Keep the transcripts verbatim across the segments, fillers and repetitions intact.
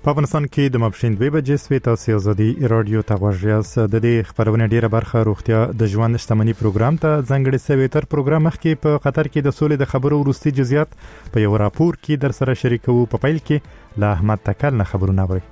په افغانستان کې د ماپښین دوه بجې سوي تاسو ازادي رادیو ته غوږ یاست. د دې خبرونه ډیره برخه روغتیا د ژوند شتمنۍ پروګرام ته ځانګړي سوي. تر پروګرام مخکې په قطر کې د سولې د خبرو وروستي جزئیات په یو راپور کې در سره شریکو. په پیل کې له احمد تکل نه خبرونه اورئ.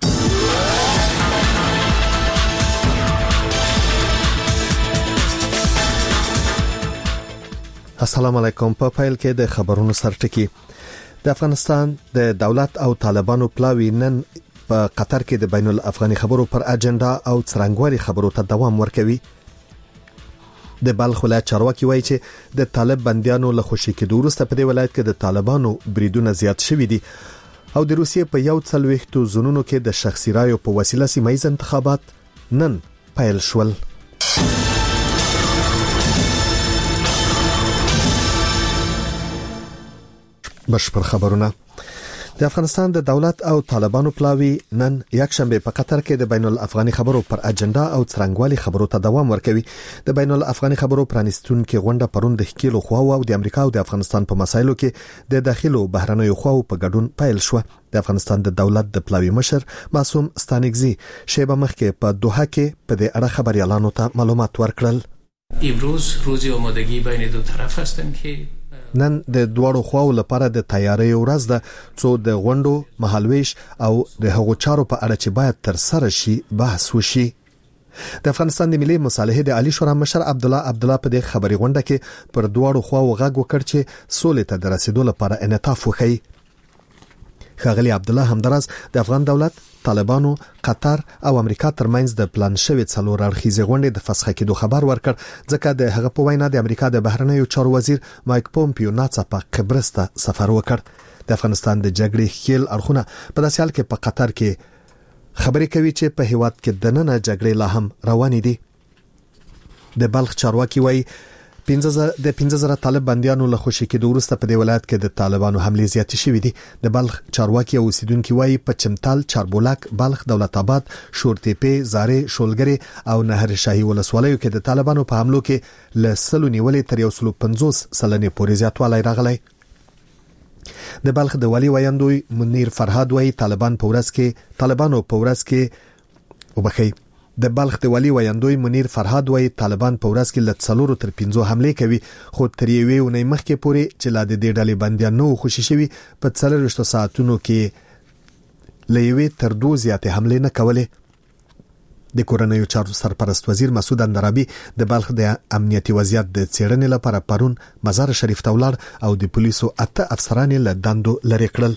السلام علیکم. په پیل کې د خبرونو سرټکی. د افغانستان د دولت او طالبانو پلاوی نن په قطر کې د بین الافغاني خبرو پر اجنډا او څرنګوالي خبرو ته دوام ورکوي. د بلخ ولایت چارواکي وایي چې د طالب بنديانو له خوشي کېدو وروسته په دې ولایت کې د طالبانو بریدونه زیات شوي دي او د روسیې په یو څلوېښتو زونونو کې د شخصي رایو په وسیله سیمایي انتخابات نن پیل شول. بشپړ خبرونه. د افغانستان د دولت او طالبانو پلاوی نن یک شنبه په قطر کې د بین الافغاني خبرو پر اجنډا او څرنګوالي خبرو ته دوام ورکوي. د بین الافغاني خبرو پرانیستون کې غونډه پرون د خکیلو خواو او د امریکا او د افغانستان په مسایلو کې د داخلو بهرنیو خواو په ګډون پیل شو. د افغانستان د دولت د پلاوی مشر معصوم ستانکزی شیبه مخکې په دوحه کې په دې اړه خبريالانو ته معلومات ورکړل. امروز روز آمادگی بین دو طرف هستند که نن د دوړو خواو لپاره د تیاری ورځ ده څو د غونډو مهالويش او د هغو چارو په اړه چې باید تر سره شي بحث وشي. د افغانستان د ملي مصالحې د عالی شورا مشر عبد الله عبد الله په دې خبري غونډه کې پر دوړو خواو غږ وکړ چې سولې ته د رسیدو لپاره انعطاف وکړي. ښاغلي عبد الله همدراز د افغان دولت، طالبانو، قطر او امریکا ترمنځ د پلان شوی څلور اړخیزې غونډې د فسخ کېدو خبر ورکړ، ځکه د هغه په وینا د امریکا د بهرنیو چارو وزیر مایک پومپیو ناڅاپه قبرس ته سفر وکړ. د افغانستان د جګړې خیل اړخونه په داسې حال کې په قطر کې خبرې کوي چې په هیواد کې د نن جګړې لا هم روانې دي. د بلخ چارواکي وایي د پنځه زره طالب بنديانو له خوشي کېدو وروسته په دې ولایت کې د طالبانو حملې زیاتې شوې دي. د بلخ چارواکي او اوسیدونکو وایي په چمتال، چاربولک، بلخ، دولت آباد، شورتېپې، زارې، شولګري او نهر شاهي ولسوالیو کې د طالبانو په حملو کې له سلو نیولې تر یو سل پنځوس سلنې پورې زیاتوالی راغلی. د بلخ د والي ویاندوی منیر فرهاد وایي طالبان په ورځ کې طالبانو په ورځ کې وبخي د بلخ د والي ویاندوی منیر فرهاد وایي طالبان په ورځ کې ل څلورو تر پنځو حملې کوي، خو تر یوې ونې مخکې پورې چې لا د دې ډلې بندیان نو خوشي شوي په څلوېښتو ساعتونو کې له یوې تر دوه زیاتې حملې نه کولې. د کورنیو چارو سرپرست وزیر مسعود اندرابي د بلخ د امنیتي وضعیت د څېړنې لپاره پرون مزار شریف ته ولاړ او د پولیسو اته افسران له دندو لرې کړل.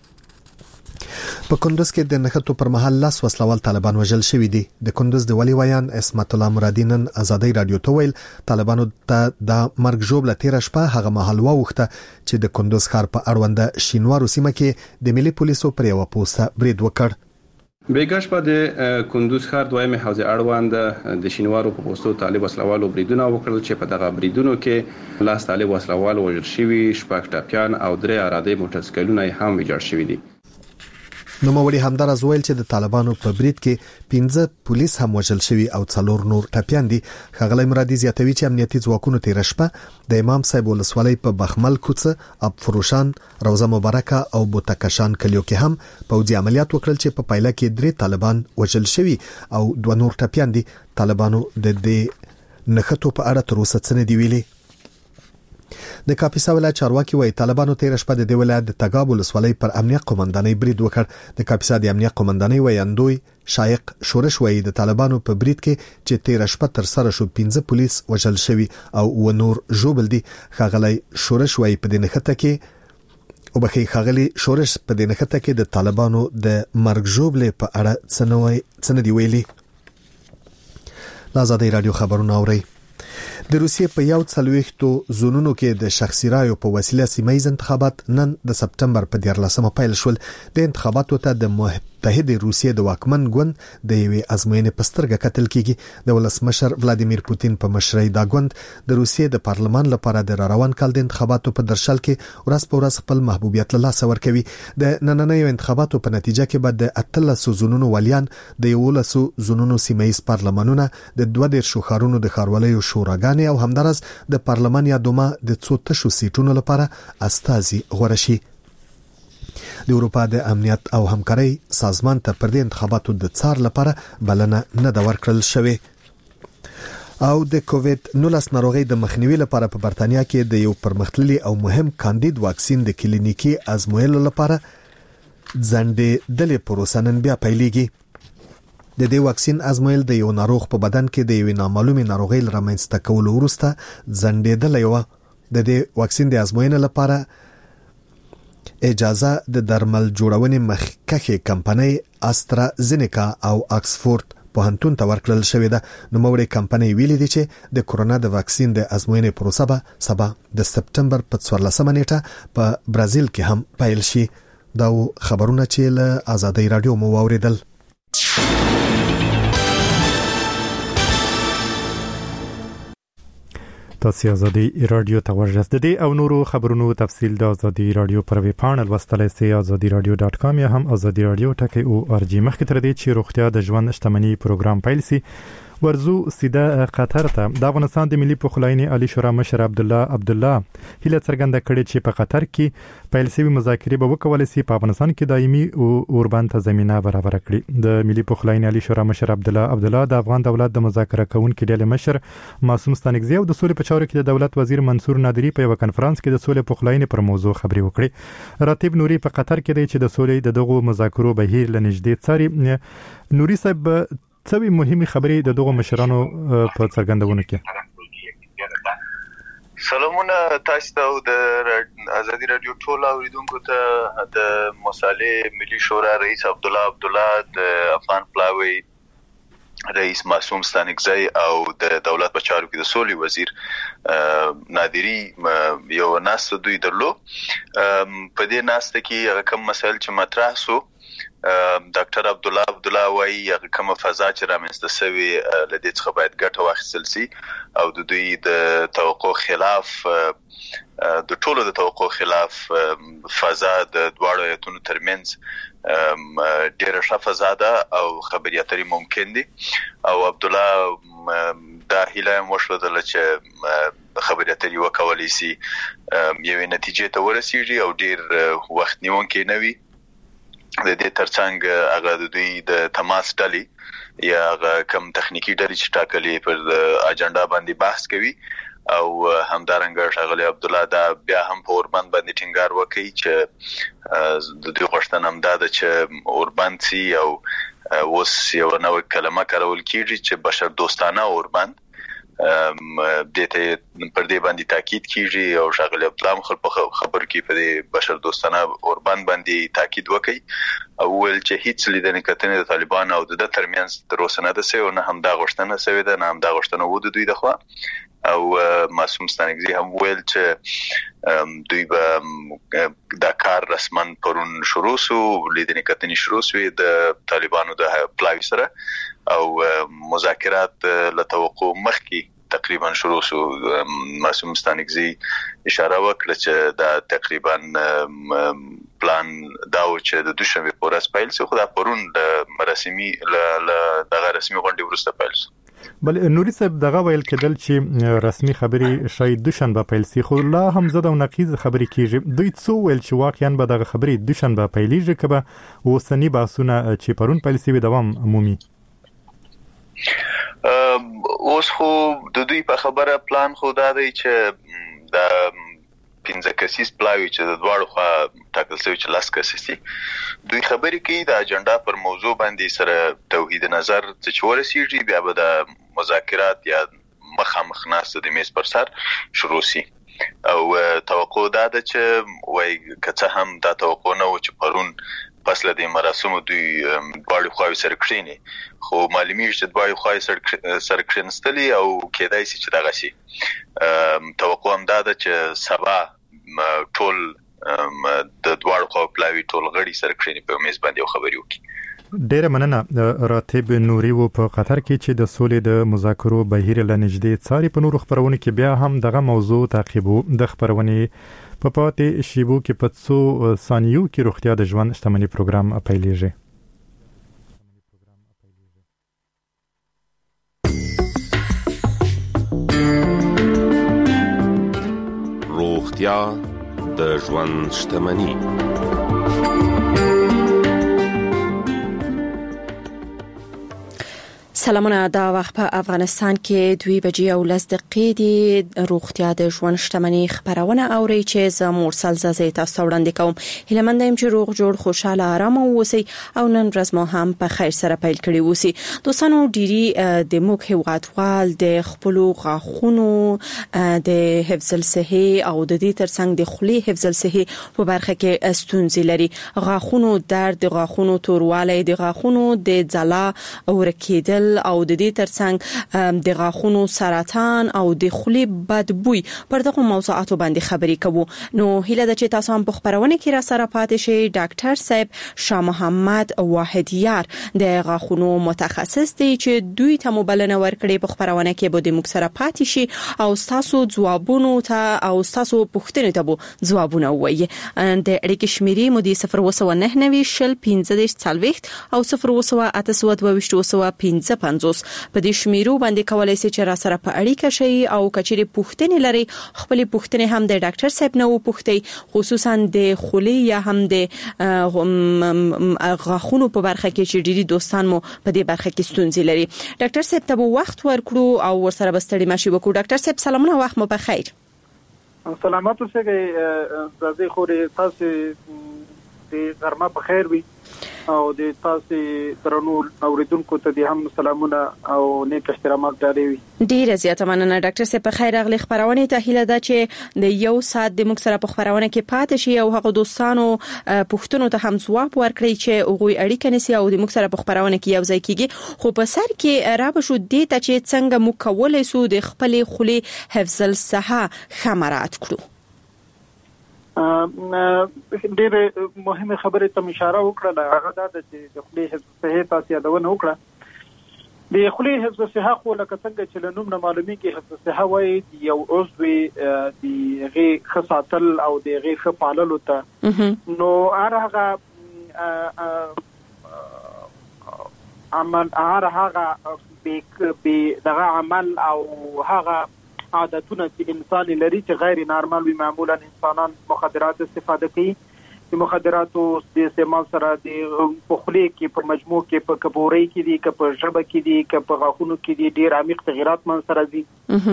په کندوز کې د نښتو پر مهال لاس وسلوال طالبان وژل شوي دي. د کندوز د والي ویان اسمت الله مرادي نن ازادي رادیو ته ویل طالبانو ته د مرګ ژوبله تیر شپه هغه مهال واوخته چې د کندوز ښار په اړونده شینوارو سیمه کې د ملي پولیسو پر یو پوسټه برید وکړ. بیګاش په د کندوز ښار دویمه حوزه اړوند د شینوارو په پوسټو طالب وسلوالو بریدونه وکړل چې په دغه بریدونو کې لاس طالب وسلوال وژل شوي، شپږ ټاپیان او درې اراده موټرسایکلونه هم ویجاړ شوي دي. نو موري همدارز ویل چې د طالبانو په برید کې پنځه پولیس هم وژل شوي او څلور نور ټپيان دي. ښاغلی مرادي زیاتوي چې امنیتي ځواکونو تیر شپه د امام صاحب ولسوالۍ په بخمل کوڅه، اب فروشان، روزه مبارکه او بوتکشان کلیو کې هم پوځي عملیات وکړل چې په پایله کې درې طالبان وژل شوي او دوه نور ټپيان دي. طالبانو د دې نښتو په اړه تر اوسه څه نه دی ویلي. د کاپیسا ولایت چارواکي وایي طالبانو تیر شپه د دې ولایت د تګاب ولسوالۍ پر امنیت قومندانۍ برید وکړ. د کاپیسا د امنیت قومندانۍ ویاندوی شایق شورش وایي د طالبانو په برید کې چې تیر شپه تر سره شو پنځه پولیس وژل شوي او و نور ژوبل دي. ښاغلی شورش وایي په دې نښته کې او بخي ښاغلی شورش په دې نښته کې د طالبانو د مرګ ژوبلې په اړه څه نه وایي څه نه دی ویلي. آزادي رادیو خبرونه اورئ. د روسیې په یو څلوېښتو زونونو کې د شخصي رایو په وسیله سیمایي انتخابات نن د سپټمبر په دیارلسمه پیل شول. د انتخاباتو ته د متحده روسیې د واکمن ګوند د یوې ازموینې په سترګه کتل کیږي. د ولسمشر ولادیمیر پوتین په مشرۍ دا ګوند د روسیې د پارلمان لپاره د روان کال د انتخاباتو په درشل کې ورځ په ورځ خپل محبوبیت له لاسه ورکوي. د نننیو انتخاباتو په نتیجه کې به د اتلسو زونونو والیان، د یولسو زونونو سیمایي پارلمانونه، د دوه دیرشو ښارونو د ښارولیو شوراګانې او همدارس د پارلمان یا دوما د څو تشو سیټونو لپاره استازي غوړه شي. د اروپا د امنیت او همکاري سازمان ته پر دې انتخاباتو د څار لپاره بلنه نه دا ورکړل شوې. او د کووید نولس ناروغي د مخنیوي لپاره په برتانیا کې د یو پرمختللي او مهم کاندید واکسین د کلینیکي ازمویلو لپاره ځنډې دلې پروسه نن بیا پیلېږي. د دې واکسین ازمویل د یو ناروغ په بدن کې د یو نامعلومه ناروغي لرمنځته کولو وروسته ځنډېدلې و. د دې واکسین د ازموینې لپاره اجازه د درمل جوړونې مخکښه کمپنۍ استرازینیکا او اکسفورد پوهنتون ته ورکړل شوې ده. نو موږ کمپنۍ ویلي دي چې د کورونا د واکسین د ازموینې پروسه به سبا د سپټمبر په څوارلسمه نیټه په برازیل کې هم پیل شي. دا خبرونه چې له آزادۍ رادیو مو واوریدل. تاسو آزادۍ رادیو ته ورجست دي او نورو خبرونو تفصیل د آزادۍ رادیو پر ویب پاڼه لوستلای سئ آزادۍ رادیو ډاټ کام یا هم آزادۍ رادیو ټکی او ار جی. مخکې تر دې چې روغتیا د ژوند شتمنۍ پروګرام پیل سي ورزو سیده قطر ته د افغانستان د ملي پخلاینې عالی شورا مشر عبد الله عبد الله هله څرګنده کړې چې په قطر کې پیل شوی مذاکرې به وکول شي په افغانستان کې دایمي او اوربان ته زمينه برابر کړي. د ملي پخلاینې عالی شورا مشر عبد الله عبد الله د افغان دولت د مذاکره کوونکو ډلې مشر معصوم ستانکزی او د سولې په چارو کې د دولت وزیر منصور نادری په یو کانفرنس کې د سولې پخلاینې پر موضوع خبري وکړي. راتب نوري په قطر کې دی چې د سولې د دغو مذاکرو بهیر لنږدې څاري. نوري صاحب څوی مهمه خبرې د دغه مشرانو په څرګندونو کې؟ سلامونه تاسو ته د آزادۍ رادیو ټول اوریدونکو ته د مصالح ملي شورا رئیس عبد الله عبد الله د افغان پلاوی رئیس معصوم ستانکزی او د دولت په چارو کې د سولې وزیر نادری یو ناس دوی درلو. په دې ناسته کې کوم مسایل چې مطرح سو ډاکټر عبد الله عبد الله وايي هغه کوم فضا چې رامنځته شوی لدې څخه باید ګټه واخیستل شي او د دوی د توقع خلاف د ټولو د توقع خلاف فضا د دواړو ایتونو ترمنځ ډیره ښه فضا ده او خبرې اترې ممکن دي. او عبد الله دا هیله مشوده چې خبرې اترې وکولای شي یوې نتیجې ته ورسیږي او ډیر وخت نیونکی نه وي. د دې ترڅنګ هغه د دوی د تماس ډلې یا هغه کم تخنیکی ډلې چې ټاکلې پر اجنډا باندې بحث کوي او همدارنګه شغله عبد الله دا بیا هم په اوربند باندې ټینګار وکړي چې د دوی غوښتنه هم ده چې اوربند سي او اوس یو نوې کلمه کارول کیږي چې بشر دوستانه اوربند دته پر دې باندې تاکید کیږي او شغله عبد الله خپل خبر کې په دې بشر دوستانه اوربند باندې تاکید وکړي او ول چې هیڅ لیدنه کتنه د طالبان او د ترمنځ تر اوسه نه ده سوی او نه هم دا غوښتنه سوی ده نه هم دا غوښتنه و د دوی د خوا. او معصوم ستانکزی هم ویل چې دوی به دا کار رسما پرون شروع سو لیدنه کتنه شروع سوی د طالبانو د پلاوی سره او مذاکرات له توقع مخکې تقریبا شروع سو. معصوم ستانکزی اشاره وکړه چې دا تقریبا پلان دا و چې د دوشنبه په ورځ پیل شي خو دا پرون د رسمي ل دغه رسمي غونډې وروسته پیل شو. بل نوري صاحب دغه ویل کېدل چې رسمي خبري شاید دوشنبه پیل شي خو لا هم زده او نقیز خبري کیږي. دوی څو ویل چې واقعا به دغه خبري دوشنبه پیلېږي کبه اوسنی بحثونه چې پرون پیل شي دوام عمومي. اوس خو د دوی په خبره پلان خو دا دی چې د پنځه کسیز پلاوی چې د دواړو خوا ټاکل شوی چې لاس کسیز دي دوی خبرې کوي د اجنډا پر موضوع باندې سره توحید نظر چې ورسیږي بیا به د مذاکرات یا مخامخ ناسته د میز پر سر شروع شي. او توقع دا ده چې وای کڅه هم دا توقع نه و چې پرون پس له دې مراسمو دوی دواړو خواوې سره کړینی خو معلومیږي چې دواړو خواوې سره کړنستلي او کېدای شي چې دغه شي. توقع هم دا ده چې سبا ټول د دواړو خواوې پلاوي ټول غړي سره کړینی په میز باندې خبرې وکړي. ډیره مننه. راتب نوري و په قطر کې چې د سولې د مذاکرو بهیر لنږدې څاري په نورو خبرونه کې بیا هم دغه موضوع تعقیبو. د خبرونه په پاتې شیبو کې په څو ثانیو کې روغتیا د ژوند شتمنۍ پروګرام پیلېږي. روغتیا د ژوند شتمنۍ سلامونه دا وخت په افغانستان کې دوی بجې او لس دقیقې د روغتیا د ژوند شتمنۍ خبرونه اوري چې زه مرسل زازي تاسو وړاندې کوم. هیله مند یم چې روغ جوړ خوشاله آرام اوسئ او نن ورځ مو هم په خیر سره پیل کړی اوسئ. دوستانو ډيري د موږ هیوادوال د خپل غاښونو د حفظ الصحه او د دې ترڅنګ د خولي حفظ الصحه په برخه کې ستونزې لري. غاښونو درد، د غاښونو توروالی، د غاښونو د ځلا ورکیدل او د دې ترڅنګ د غاښونو سرطان او د خولي بدبوي پر دغه موضوعاتو باندې خبرې کوو. نو هیله ده چې تاسو هم په خبرونه کې را سره پاتې شئ. ډاکټر صاحب شاه محمد واحدیار د غاښونو متخصص دی چې دوی ته مبلنه ورکړي په خبرونه کې به د موږ سره پاتې شي او تاسو ځوابونو ته او تاسو پوښتنې ته به ځوابونه وایي. د اړیکې شمیرې مو د صفر وسو نه نوي شل پنځه څلويخت او صفر وسو اته سو دوه وسو پنځه پنځوس په دې شمیرو باندې کولای شئ چې را سره په اړیکه شئ او کچېری پوښتنې لري خپل پوښتنې هم د ډاکټر صاحب نه وپوښتئ، خصوصا د خولي یا هم د غاښونو په برخه کې چې ډېری دوستان مو په دې برخه کې ستونزې لري. ډاکټر صاحب ته وخت ورکړو او ورسره بستړي ماشي وکړو. ډاکټر صاحب سلامونه، وخت مو په خیر. سلامات اوسئ. زازي خوري تاسو د غرمه په خیر وي او د تاسو درنو اوریدونکو ته د هم سلامونه او نیک احترامات ډالې وي. ډیره زیاته مننه ډاکټر صاحب. په خیر اغلی خبرونه ته هیله ده چې د یو ساعت د موږ سره په خبرونه کې پاتې شي او هغه دوستانو پوښتنو ته هم ځواب ورکړي چې هغه اړیکه نسی او د موږ سره په خبرونه کې یو ځای کیږي. خو په سر کې را به شو دې ته چې څنګه مو کولای سو د خپل خولي حفظ الصحه خمرات کړو. ډېر مهمه خبره ته اشاره وکړه. هغه دا چې د خولي حفظ الصحه تاسو یادونه وکړه. د خولي حفظ الصحه خو لکه څنګه چې له نوم نه معلومي کې حفظ الصحه وایي یو عضو د غي خصاتل او د غي خپاللو ته نو هغه عمل هغه به دغه عمل او هغه عادتونه چې انسان لري چې غیر نارمل وي. معمولا انسانان مخدرات استفاده کوي. د مخدراتو د استعمال سره د پخلی کې په مجموع کې په کبوري کې دي، که په ژبه کې دي، که په غاښونو کې دي، ډیر عمیق تغیرات من سره دي.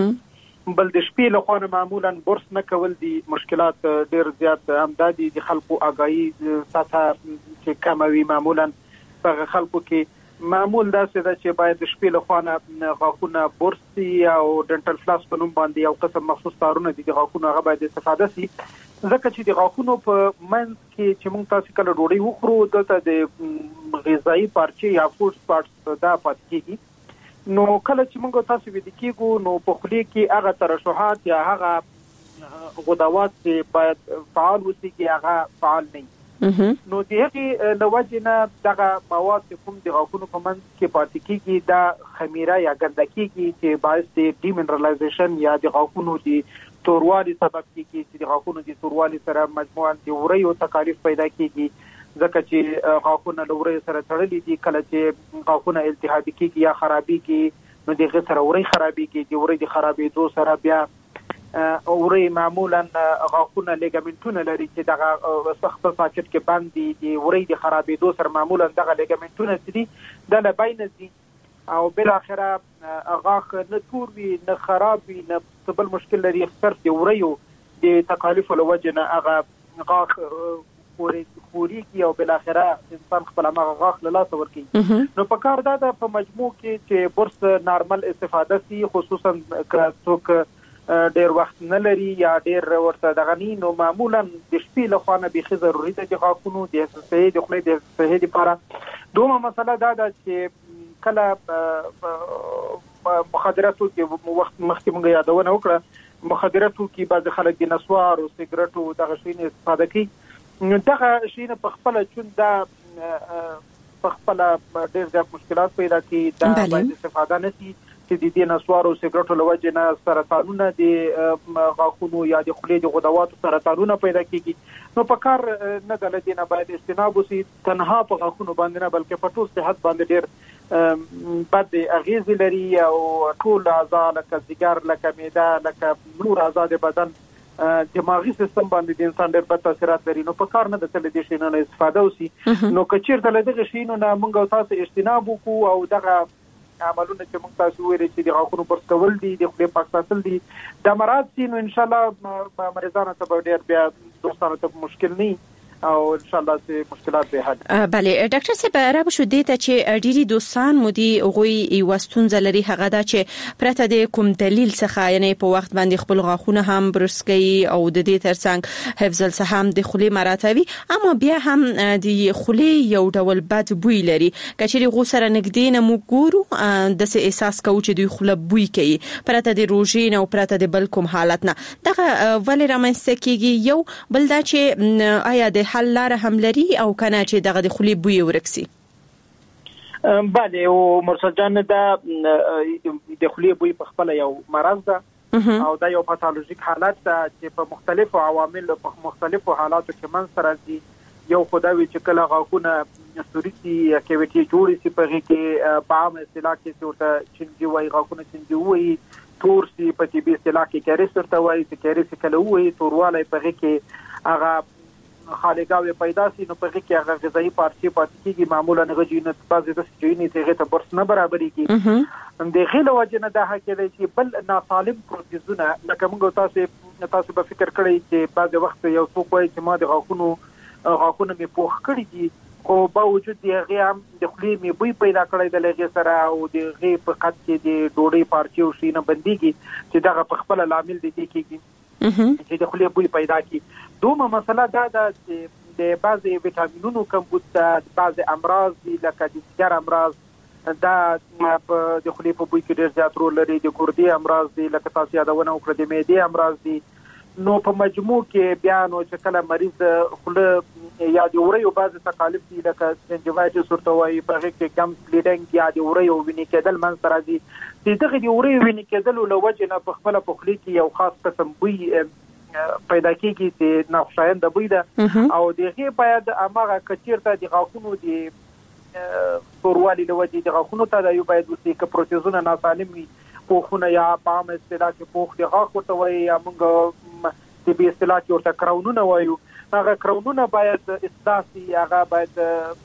بل د شپې له خوا معمولا برس نه کول دي مشکلات ډیر زیات همدادي. د خلکو آگاهي ساته چې کموي. معمولا په خلکو کې معمول دا څه چې باید د شپې له خوا نه غاښونه برس او ډنټل فلاس په نوم باندې یو قسم مخصوص تارونه دي د غاښونو هغه باید استفاده شي. ځکه چې د غاښونو په منځ کې چې موږ تاسو کله ډوډۍ وخورو دلته د غذایی پارچې یا فوډ سپاټس دا پاتې کیږي. نو کله چې موږ تاسو ویل کېږو نو په خولي کې هغه ترشحات یا هغه غدوات چې باید فعال وسیږي هغه فعال نه. نو د هغې لوجې نه دغه مواد چې کوم د غاښونو په منځ کې پاتې کېږي دا خمیره یا ګنده کېږي چې باعث د ډي منرالایزیشن یا د غاښونو د توروالي سبب کېږي چې د غاښونو د توروالي سره مجموعاً د وریو تکالیف پیدا کېږي. ځکه چې غاښونه له وریو سره تړلي دي. کله چې غاښونه التهابي کېږي یا خرابېږي نو د هغې سره وری خرابېږي. د وری د خرابېدو سره بیا اوري معمولا غاښونه لیګامنټونه لري چې دغه سخت ساکت کې باندې د اوري د خرابېدو سره معمولا دغه لیګامنټونه دي د لباین دي او بل اخره غاښ نه تور وي نه خراب وي نه بل مشکل لري. صرف د اوريو د تکالیف له وجه نه هغه غاښ خوري خوري کی او بل اخره انسان خپل هغه غاښ له لاس ورکي. نو په کار دا د په مجموع کې چې برس نارمل استفاده سي، خصوصا که څوک ډیر وخت نه لري یا ډیر ورته دغه ني نو معمولا د شپې له خوا نه به ضروري ده چې غاښونو د صحي د خولې د صحي لپاره. دومره مسله دا ده چې کله مخدراتو کې وخت مخکې موږ یادونه وکړه مخدراتو کې بعض خلک د نسوار او سیګریټو دغه شی نه استفاده کوي. نو دغه شی نه په خپل چون دا په خپل ډیر ځکه مشکلات پیدا کوي. دا باید استفاده نه شي چې د دې نسوار او سیګریټو له وجې نه سرطانونه د غاښونو یا د خولې د غدواتو سرطانونه پیدا کېږي. نو په کار نه د له دې نه باید اجتناب وشي، تنها په غاښونو باندې نه بلکې په ټول صحت باندې ډېر بد اغېزې لري او ټول اعضا لکه ځیګر لکه معده لکه نور اعضا د بدن دماغي سیستم باندې د انسان ډېر بد تاثیرات لري. نو په کار نه د تل دې شي نه استفاده وشي. نو که چیرته له دغه شي نه موږ تاسو اجتناب وکړو او دغه عملونه چې موږ تاسو ویل چې د غاښونو برس کول دي د خولې پاک ساتل دي د مراد سي نو ان شاء الله مریضانو ته ډېر بیا دوستانو ته مشکل نه او ان شاء الله چې مشکلات به حل. بله ډاکټر صاحب را به شو دي ته چې ډيري دوستان مو دي غوي وستونځ لري هغه دا چې پرته د کوم دلیل څخه یعنی په وخت باندې خپل غاښونه هم برس کوي او د دې ترڅنګ حفظ الصحه د خولې مراتبي اما بیا هم د خولې یو ډول بد بوی لري کچېری غو سره نګدې نه مو ګورو د څه احساس کوو چې دوی خوله بوی کوي پرته د روژې نه او پرته د بل کوم حالت نه دغه ولې رامنځته کیږي یو بل دا چې آیا د حل لاره هم لري او کنه چې دغه د خولې بوی ورکسي. بله او مرسل جان دا د خولې بوی په خپل یو مرض ده او دا یو پاتولوژیک حالت ده چې په مختلفو عواملو په مختلفو حالاتو کې منځ راځي. یو خدای چې کله غاښونه سوريتي کیویټي جوړي سي په کې په عام اصطلاح کې ورته چنجي وای غاښونه چنجي وای تور سي په طبي اصطلاح کې کیریس ورته وای چې کیریس کله وای تورواله په کې هغه خالګاوي پیدا سي نو په کې هغه غذایی پارچې پاتې کیږي معمولا غوښینه بعضې د سجینې ته ته برس نه برابرې کی د غیله وجنه د حکې چې بل ناسالم پروتیزونه لکه موږ تاسو تاسو په فکر کړی چې بعضې وخت یو څوک وایي چې ما د غاښونو غاښونه می پوخ کړی دي خو باوجود د هغه هم د خولې می بوی پیدا کړی د لږه سره او د غي په قد کې د ډوډۍ پارچې او شینه بنديږي چې دغه په خپل لامل دي کېږي چې د خولې بوی پیدا کی. دومره مسله دا ده چې د بعضي ویټامینونو کمبود د بعضي امراض لکه د سګر امراض دا په د خولې په بوی کې ډېر زیات رول لري. د ګردې امراض دي لکه تاسو یادونه وکړه د معدې امراض دي. نو په مجموع کې بیا نو چې کله مریض خوله یا د وریو بعضي تکالیف دي لکه سنجوایټس ورته وایي په هغه کې کم بلیډینګ یا د وریو وینې کېدل منځ راځي. د دغه د وریو وینې کېدل له وجې نه په خپل په خولې کې یو خاص قسم بوی پیدا کیږي چې ناخوشایند بوی ده او دغه باید امغه کچیرته د غاښونو د توروالي له وجې د غاښونو ته د یو باید وسې ک پروتیزونه ناسالم وي پوخونه یا پام اصطلاح کې پوخ د غاښ ورته وایي یا موږ د بي اصطلاح کې ورته کراونونه وایو هغه کراونونه باید اصلاح شي هغه باید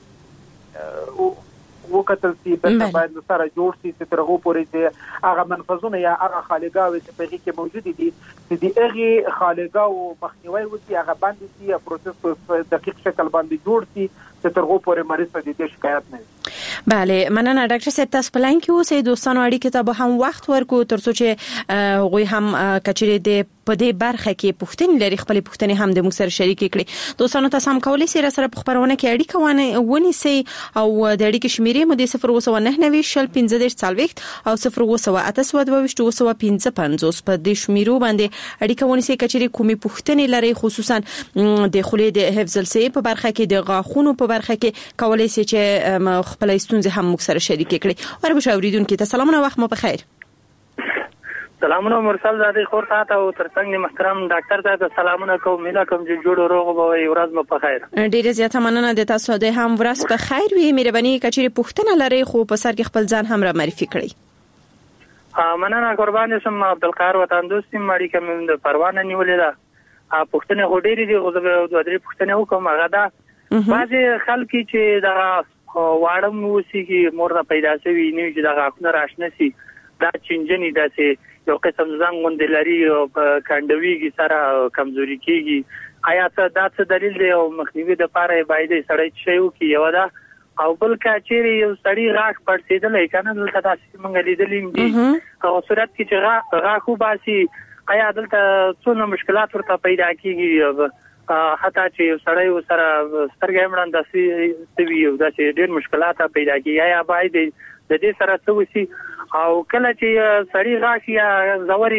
وکتل سي په باید سره جوړ سي چې ترغو پورې چې هغه منفذونه یا هغه خالګاوي چې په کې موجود دي چې د هغه خالګاو مخنیوي وکړي هغه باندې سي یا پروسس په دقیق شکل باندې جوړ سي چې ترغو پورې مریض ته د شکایت نه. بله مننه ډاکټر صاحب تاسو پلان کې اوسئ دوستانو اړیکې ته به هم وخت ورکو ترڅو چې غوي هم کچري د په دې برخه کې پوښتنې لري خپل پوښتنې هم د موږ سره شریک کړي. دوستانو تاسو هم کولای شئ سره په خبرونه کې اړیکه ونیسئ او د اړیکې شمیرې مو د صفر اووه نهه نوي شل پنځه دېرش څلوېښت او صفر اووه اته سوه دوه ویشت اووه پنځه پنځوس په دې شمیرو باندې اړیکه ونیسئ کچري کومې پوښتنې لري خصوصا د خولې د حفظ الصحه په برخه کې د غاښونو په برخه کې کولای شئ چې خپل ستونزې هم موږ سره شریک کړي. وربه اوریدونکو ته سلامونه وخت مو په خیر. سلامونه مرسل زادي خور ته او ترڅنګ محترم ډاکټر ته سلامونه کوم مله کوم چې جوړ روغ به وي ورځ مو په خیر. ډیره زیاته مننه د تاسو د هم ورځ په خیر وي. مهرباني کچېری پوښتنه لري خو په سر کې خپل ځان هم را معرفي کړئ. ها مننه قربان شم عبدالقاهر وطن دوستي مړی کوم د پروانه نیولې ده. ا پوښتنه غوډيري دي غو د درې پوښتنه وکم هغه دا بعضي خلک چې دا واړم وسی کې مور دا پیدا شوی نه چې دا غاښونه راشنه سي دا چنجنی داسې یو قسم زنګون د لري او کاندویږي سره کمزوري کیږي آیا دا څه دلیل دی او مخنیوي د پاره باید سړی شي او کې یو دا او بل کاچيري یو سړی غاښ پړسیدل کنه دلته تاسو مونږ لیدلې دي او صورت کې چې غاښو باسي آیا دلته څونه مشکلات ورته پیدا کیږي حتی چې سړی سره سترګې مړند داسې وي او داسې ډېر مشکلات پیدا کیږي یا باید د دې سره څه وسی او کله چې سړی غاښ یا زوري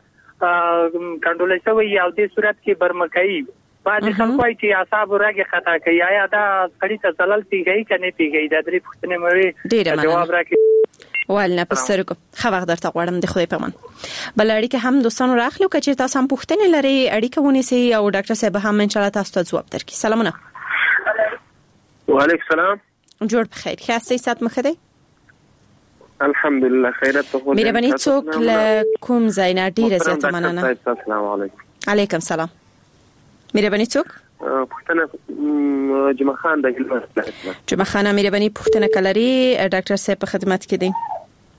کنټرول شوی او د صورت کې برمکایي بعد خلکو چې اعصاب راګه خطا کوي یا دا سړی ته زلل پیږي کنه پیږي دا درې پوښتنې مې جواب راکړي ولنه پسترګو خو وخت درته غواړم د خدای په امان. بل اړیکه هم دوستانو راخلو کچې تاسو هم پوښتنې لري اړیکه ونیسئ او ډاکټر صاحب هم ان شاء الله تاسو ته جواب درکړي. سلامونه. وعلیکم السلام. جوړ بخیر خاصه سات مخده الحمدلله خیرت ته خو مهرباني څوک له کوم زینا ډیره زیاته مننه. السلام علیکم. علیکم سلام. مهرباني څوک پښتنه جمعه خان د ګلمه جمعه خان مهرباني پښتنه کلري ډاکټر صاحب په خدمت کې دي.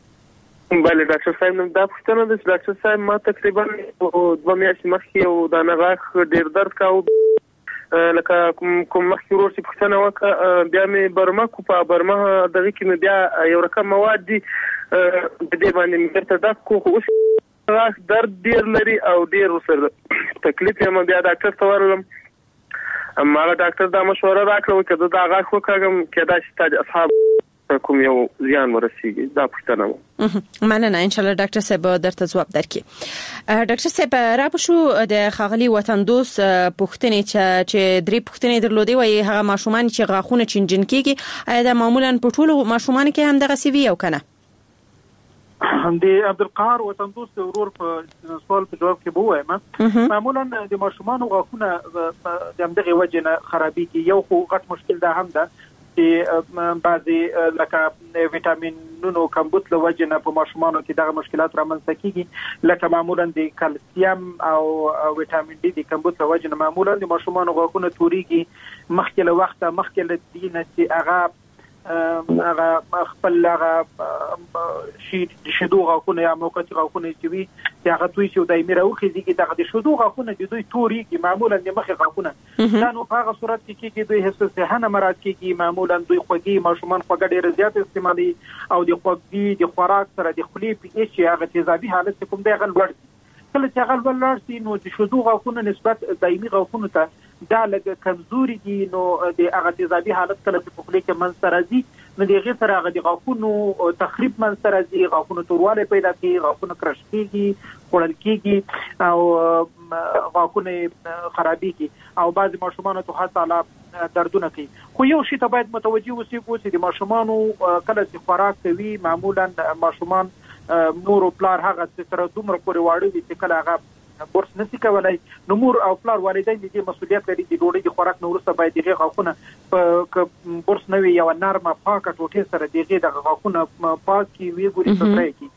بله ډاکټر صاحب نو دا پوښتنه ده چې ډاکټر صاحب ما تقریبا دوه میاشتې مخکې یو د نغاښ ډیر درد کاوه لکه کوم مخکې ورور چې پوښتنه وکړه بیا مې برمه کو په برمه دغه کې مې بیا یو رقم مواد دي د دې باندې مې ته دا کو اوس غاښ درد ډیر لري او ډیر وسره تکلیف یې بیا ډاکټر ته ورلم ما ډاکټر دا مشوره راکړه چې دا غاښ وکړم کېدا چې تاسو اصحاب کوم یو زیان ورسیږي دا پوښتنه و مننه ان شاء الله ډاکټر صاحب درته جواب درکړي ډاکټر صاحب را بشو د خاغلی وطن دوست پوښتنې چې درې پوښتنې درلودي وي هغه ماشومان چې غاښونه چنجن کیږي آیا دا معمولا په ټولو ماشومان کې هم دغه سی وی او کنه د عبدالقهار وطن دوست ورور په سوال په جواب کې بووایم معمولا د ماشومان غاښونه د همدغه وجه نه خرابي کی یو خو غټ مشکل ده هم ده چې بعضي لکه ویټامینونو کمبود له وجه نه په ماشومانو کې دغه مشکلات رامنځته کیږي لکه معمولا د کلسیم او ویټامین ډي د کمبود له وجه نه معمولا د ماشومانو غاښونه توريږي مخکې له وخت مخکې له دینه چې هغه هغه خپل هغه شي شدو غاښونه یا موقتي غاښونه چې وي چې هغه توي چې دایمي راوخیږي چې دغه د شدو غاښونه د دوی توريږي معمولا د مخې غاښونه دا نو په هغه صورت کې کې دوی حساسه صحنه مراد کېږي معمولا دوی خوږي ماشومان خوږ ډېر زیات استعمالي او د خوږي د خوراک سره د خولې په هیڅ هغه تیزابي حالت کوم دی غل ورته کله چې هغه ولر سي نو د شدو غاښونه نسبت دایمي غاښونه ته دا لږ کمزوري دي نو د هغه تیزابي حالت کله په خولې کې منځ راځي نو دغه سره هغه د غاښونو تخریب منځ راځي غاښونو تورواله پیدا کوي غاښونه کرش کیږي خړل کیږي او غاښونه خرابيږي او بعض ماشومان ته حتی دردونه کوي خو یو شی ته باید متوجي اوسئ چې د ماشومانو کله چې خوراک کوي معمولا ماشومان نور او پلار هغه تر دومره پورې واړوي چې کله هغه بورس نسی کولای نو مور او پلار والدین دي مسؤلیت لري چې ډوډۍ د خوراک نو وروسته باید دغه غاښونه په بورس نوي یو نرمه پاکه ټوټه سره دغه د غاښونه پاکي وی ګوري سپری کی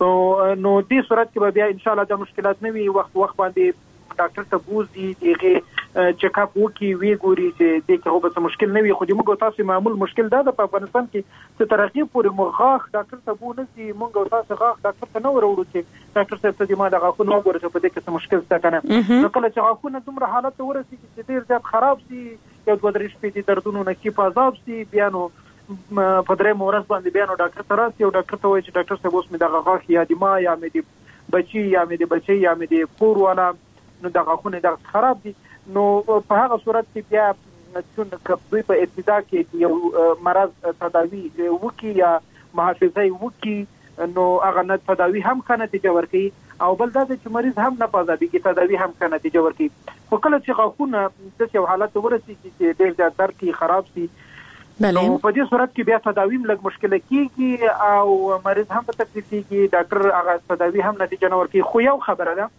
نو دې صورت کې بیا ان شاء الله د مشکلات نوي وخت وخت باندې ډاکټر ته بوزي دغه چیک اپ وکي وی ګوري چې دغه هو به مشکل نوي خو دې موږ تاسو معمول مشکل دا د افغانستان کې چې ترقی پورې مغاخ ډاکټر ته بو نسی موږ تاسو غاخ ډاکټر ته نو ورولو چې ډاکټر صاحب ته ما د غاښونو وګورئ چې په دې کې څه مشکل څه کنه نو کله چې غاښونه دومره حالت ورسیږي چې ډیر زیات خراب شي یو دوه درې شپې دي دردونه نه کی پازاب شي بیا نو په درې مورس باندې بیا نو ډاکټر ته راسي او ډاکټر ته وایي چې ډاکټر صاحب اوس مې د غاښ یا د ما یا مې د بچي یا مې د بچي یا مې د کور والا نو د غاښونه د خراب دي نو په هغه صورت کې بیا چې کبوی په ابتدا کې یو مرض تداوی وکي یا محافظه وکي نو هغه نه تداوی هم کنه نتیجه ورکړي او بل دا چې مریض هم نه پازابي کې تداوی هم کنه نتیجه ورکړي خو کله چې غاښونه د یو حالت ورسیږي چې ډېر زیات درد کې خراب شي نو په دې صورت کې بیا تداوی لږ مشکل کیږي او مریض هم په تکلیف کیږي ډاکټر هغه تداوی هم نتیجه نه ورکړي خو یو خبره ده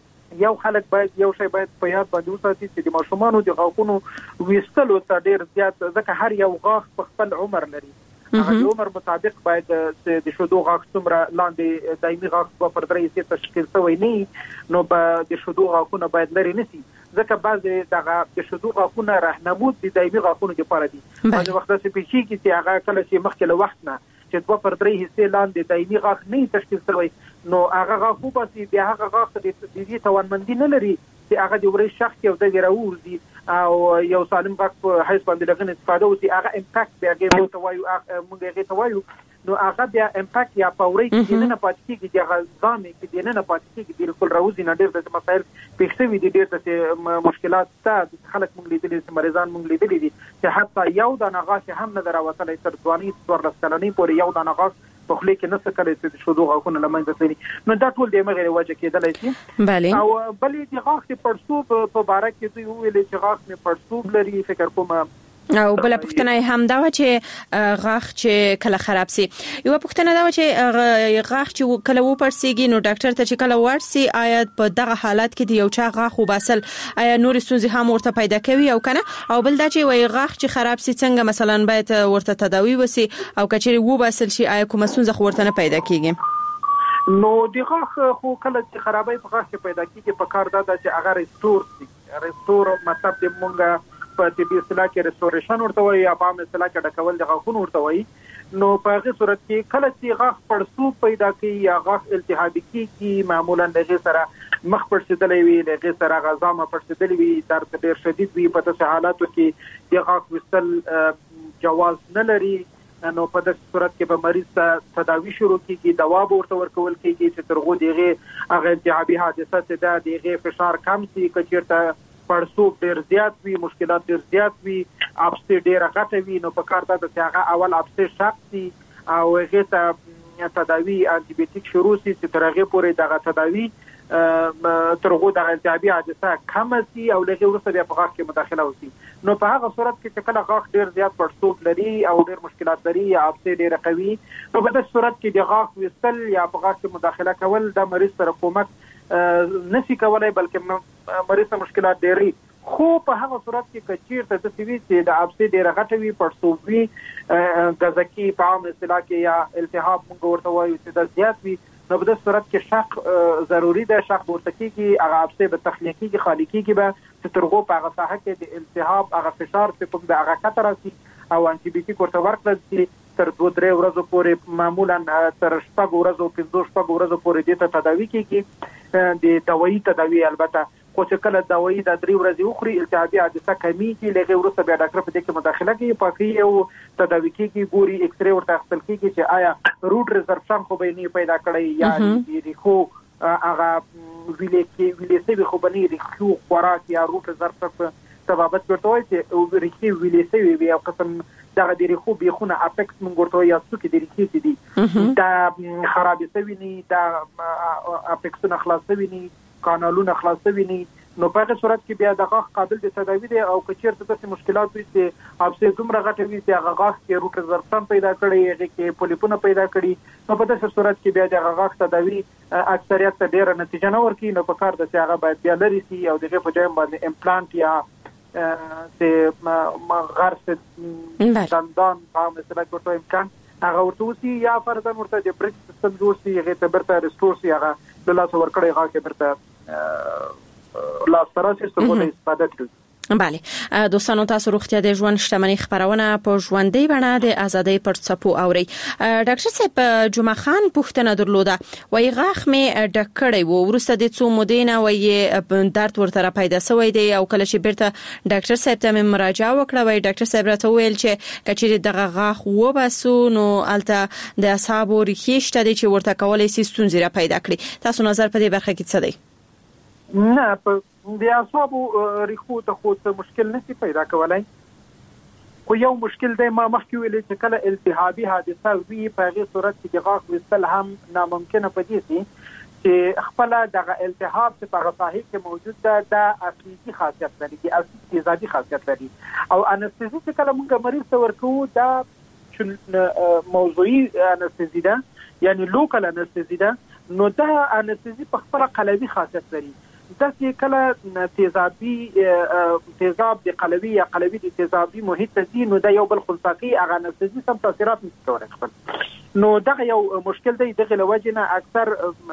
یو خلک باید یو شی باید په یاد باندې وساتي چې د ماشومانو د غاښونو ویستلو ته ډیر زیات ځکه هر یو غاښ په خپل عمر لري هغه د عمر مطابق باید د شودو غاښ څومره لاندې دایمي غاښ په پر درې سي تشکیل شوی نه نو په د شودو غاښونه باید لري نسی ځکه بعض دغه د شودو غاښونه راهنمود د دایمي غاښونو لپاره دي بعض وخت څه پیچي چې هغه کله چې مخکې له وخت نه چې دوه پر درې حصے لاندې دایمي غاښ نه تشکیل شوی نو هغه غاښو بس بیا هغه غاښ د دې توانمندي نه لري چې هغه د ورې شخص یو د راوځي او یو سالم غاښ په حیث باندې لغنه استفاده وکړي هغه امپاکټ بیا کې توایو موږ هغه توایو نو هغه بیا امپاکټ یا پوري کې نه پاتې کېږي چې هغه ځامي کې نه نه پاتې کېږي بالکل راوځي نه ډېر د مسایل پېښوي دي ډېر د مشکلات ته خلک موږ لیدلي چې مریضان موږ لیدلي دي چې حتی یو د نغاښ هم نه دراوتلې تر ځواني څوار لسکلنې پورې یو د نغاښ په خله کې نه څه کړی چې شودو غاښونه لمنځه تللی نو دا ټول د مغیر وجه کېدلای شي بله او بلې د غاښ په پړسوب په باره کې دوی ویل چې غاښ مې پړسوب لري فکر کوم او بل پوښتنه هم دا و چې غاښ چې کله خراب سي یو پوښتنه دا و چې غاښ چې کله و پړسيږي نو ډاکټر ته چې کله ورسي آیا په دغه حالت کې د یو چا غاښ وباسل آیا نور ستونزې هم ورته پیدا کوي او کنه او بل دا چې وای غاښ چې خراب سي څنګه مثلا باید ورته تداوی وسی او کچېری و باسل شي آیا کومه ستونزه ورته نه پیدا کیږي نو د غاښ خو کله چې خرابې په غاښ پیدا کیږي په کار دا چې هغه ریسټور شي ریسټور مطلب د مونږه په طبي اصطلاح کې ریسټوریشن ورته وایي یا په عام اصطلاح کې ډکول د غاښونو ورته وایي. نو په هغه صورت کې کله چې غاښ پړسوب پیدا کوي یا غاښ التهابي کیږي معمولا دغه سره مخ پړسېدلې وي، دغه سره غزامه پړسېدلې وي، درد ډېر شدید وي، په داسې حالاتو کې د غاښ وستل جواز نه لري. نو په داسې صورت کې به مریض ته تداوی شروع کیږي، دوا به ورته ورکول کیږي چې تر هغو دغه هغه التهابي حادثه چې ده دغه فشار کم شي. که چېرته پړسوب ډېر زیات وي، مشکلات ډېر زیات وي، ابسې ډېره غټه وي، نو په کار ده چې هغه اول ابسې شق شي او هغې ته تداوی انټي بیوټیک شروع شي چې تر هغې پورې دغه تداوی تر هغو دغه التهابي حادثه کمه شي او له هغې وروسته بیا په غاښ کې مداخله وشي. نو په هغه صورت کې چې کله غاښ ډېر زیات پړسوب لري او ډېر مشکلات لري یا ابسې ډېره قوي، نو په داسې صورت کې د غاښ ویستل یا په غاښ کې مداخله کول د مریض سره کومک نشي کولای، بلکې مریض ته مشکلات ډېري. خو په هغه صورت کې که چېرته داسې وي چې د ابسې ډېره غټه وي، پړسوب وي، ګزکي په عام اصطلاح کې یا التهاب موږ ورته وایو چې دا زیات وي، نو په داسې صورت کې شق ضروري ده. شق به ورته کېږي، هغه ابسې به تخلیه کېږي، خالي کېږي به چې تر هغو په هغه ساحه کې د التهاب هغه فشار چې کوم د هغه کته راسي او انټي بیوټیک ورته ورکړل شي تر دوه درې ورځو پورې، معمولا تر شپږو ورځو پنځو شپږو ورځو پورې دې ته تداوي کېږي، د دوايي تداوي البته. خو چې کله دوايي د درې ورځې وخوري التهابي حادثه کمیږي، له هغې وروسته بیا ډاکټر په دې کې مداخله کوي، پاکوي او تداوي کېږي، ګوري اکسرې ورته اخیستل کېږي چې آیا روټ ریزرپشن خو به یې پیدا کړی یا ریښو هغه ویلې کې ویلې سوي خو به نه ریښو خوراک یا روټ ریزرپشن سبابت ورته وایي چې ریښې ویلې سوي وي او قسم دغه د ریښو بیخونه اپیکس موږ ورته وایو یا څوکې د ریښې چې دي دا خرابې سوي نه، دا اپیکسونه خلاص سوي نه، کانالونه خلاص سوي نه. نو په هغه صورت کې بیا د غاښ قابل د تداوي دی. او که چېرته داسې مشکلات وي چې ابسې دومره غټه وي چې هغه غاښ کې روټ ریزرپشن پیدا کړی، هغې کې پولیپونه پیدا کړي، نو په داسې صورت کې بیا د هغه غاښ تداوي اکثریت ته ډېره نتیجه نه ورکوي. نو په کار ده چې هغه باید بیا لرې شي او د هغې په ځای باندې امپلانټ یا د غرس دندان په عام اصطلاح کې ورته امکان هغه ورته وشي، یا فرضاً ورته د برج سیستم جوړ شي، هغې ته بیرته رسټور شي، هغه د لاسه ورکړی غاښ یې بیرته لاس تراسي څخه استفاده کړي. بله دوستانو، تاسو روغتیا د ژوند شتمنۍ خبرونه په ژوندۍ بڼه د ازادۍ پر څپو اوري. ډاکټر صاحب جمعه خان پوښتنه درلوده، وایي غاښ مې ډک کړی و، وروسته د څو مودې نه وایي درد ورته را پیدا شوی دی او کله چې بیرته ډاکټر صاحب ته مې مراجعه وکړه، وایي ډاکټر صاحب راته وویل چې که چېرې دغه غاښ وباسو نو هلته د اعصابو ریښې شته دي چې ورته کولی شي ستونزې را پیدا کړي. تاسو نظر په دې برخه کې څه دی؟ نه، په د اعصابو ریښو ته خو څه مشکل نشي پیدا کولی، خو یو مشکل دی ما مخکې ویلې چې کله التهابي حادثه وي په هغې صورت کې د غاښ ویستل هم ناممکنه په دې شي چې خپله دغه التهاب چې په هغه ساحې کې موجود ده دا اسیدي خاصیت لري، د اسید تیزابي خاصیت لري. او انستیزي چې کله موږ مریض ته ورکوو دا موضوعي انستیزي ده، یعنی لوکل انستیزي ده، نو دا انستیزي په خپله قلوي خاصیت لري. داسې کله تیزابي تیزاب د قلوي یا قلوي د تیزابي محیط ته ځي نو دا یو بل خنثاقي هغه انستیزي سم تاثیرات نشي کولی خپل. نو دغه یو مشکل دی. دغه له وجې نه اکثر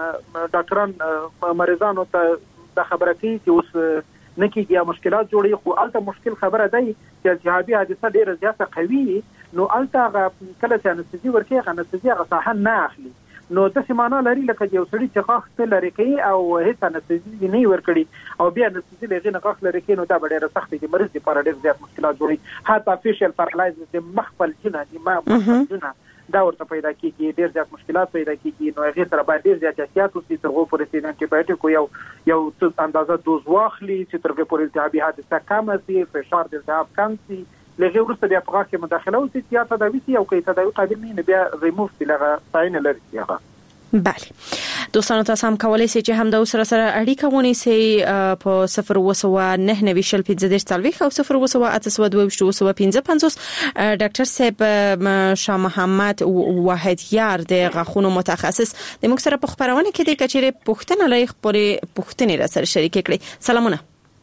ډاکټران مریضانو ته دا خبره کوي چې اوس نه کېږي یا مشکلات جوړوي، خو هلته مشکل خبره دی چې التهابي حادثه ډېره زیاته قوي، نو هلته هغه کله چې انستیزي ورکوي هغه انستیزي هغه ساحه نه اخلي. نو داسې معنا لري لکه یو سړي چې غاښ ته لرې کوي او هېڅ انستیزي نه یې ورکړي او بیا انستیزي له هغې نه غاښ لرې کوي، نو دا به ډېره سخت وي، د مریض لپاره ډېر زیات مشکلات جوړوي. حتی فیشل پارالایزس د مخ فلجونه د مخ فلجونه دا ورته پیدا کېږي، ډېر زیات مشکلات پیدا کېږي. نو هغې سره باید ډېر زیات احتیاط وشي، تر هغو پورې چې د انټي بایوټیکو یو یو څه اندازه دوز واخلي چې تر هغې پورې التهابي حادثه کمه شي، فشار د التهاب کم شي، له هغې وروسته بیا په غاښ کې مداخله وشي چې یا تداوي شي او که یې تداوي قابل نه وي نو بیا ریموف شي، له هغه ځایونه لرې شي هغه. بله دوستانو، تاسو هم کولی شئ چې همدا سره سره اړیکه ونیسئ په صفر اووه سوه نهه نوي شل پنځه دېرش څلوېښت او صفر اووه سوه اته سوه دوه ویشت اووه سوه پنځه پنځوس. ډاکټر صاحب شاه محمد واحدیار د غاښونو متخصص د موږ سره په خبرونه کې دی، که چېرې پوښتنه لرئ خپلې پوښتنې را سره شریکې کړئ. سلامونه.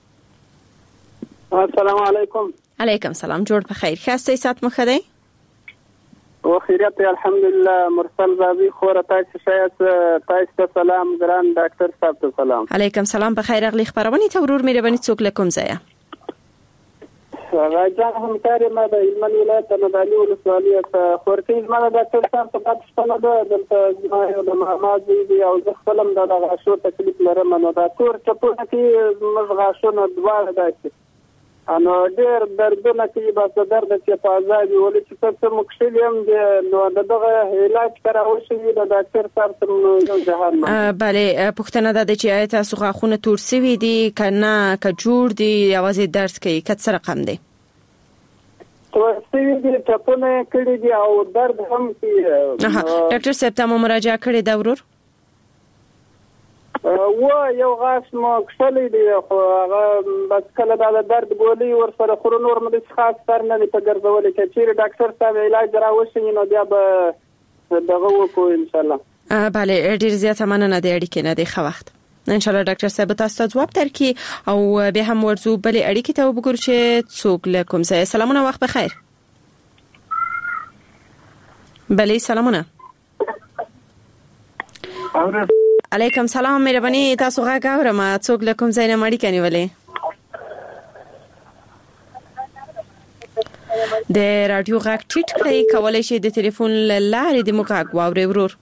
السلام علیکم. علیکم سلام. جوړ په خیر. ښه استئ؟ سات مو ښه دی؟ و خیریت الحمدلله. مرسل رازی خور تاسو شایت تاسو ته سلام، ګران ډاکټر صاحب ته سلام. علیکم سلام. بخیر اغلی خبرونه ته ورور مهرباني څوک لکم ځای. راځه هم کار ما د هلمند ولایت د مدالي ولسوالۍ څخه خورکۍ ما د ډاکټر صاحب په پاتشتنه ده دلته ما یو د محمد دی او زه خپلم د غاښو تکلیف لرم نو دا تور چپونه کې موږ غاښونه دواړه داسې انو ډېر دردونه کوي بس درد چې په ازادي ولې چې څه مکشل یم نو دغه علاج کراوه شوی د ډاکټر صاحب سره یو جهان بله پوښتنه ده چې آیا تاسو غاښونه تور سوي دي کنه که جوړ دي یوازې درد کوي کڅ رقم دی تور سوي دي ټپونه کړي دي او درد هم کوي ډاکټر صاحب ته مو مراجعه کړې ده ورور و یو غاښ مو کښلې دی خو هغه بس کله دا د درد ګولۍ ورسره خورو نور مو داسې خاص سر نه دی په ګرځولو کې چېرې ډاکټر صاحب علاج راوښیي نو بیا به دغه وکړو انشاءالله بله ډېر زیاته مننه د اړیکې نه دی ښه وخت انشاءالله ډاکټر صاحب تاسو ته ځواب درکړي او بیا هم ورځو بلې اړیکې ته وګورو چې څوک له کوم ځایه سلامونه وخت بخیر بله سلامونه علیکم سلام مهرباني تاسو غږ اورم څوک له کوم ځای نه مړی کني ولې د رادیو غږ ټیټ کړئ کولای شئ د ټلیفون لارې د مکاګ واوري ورور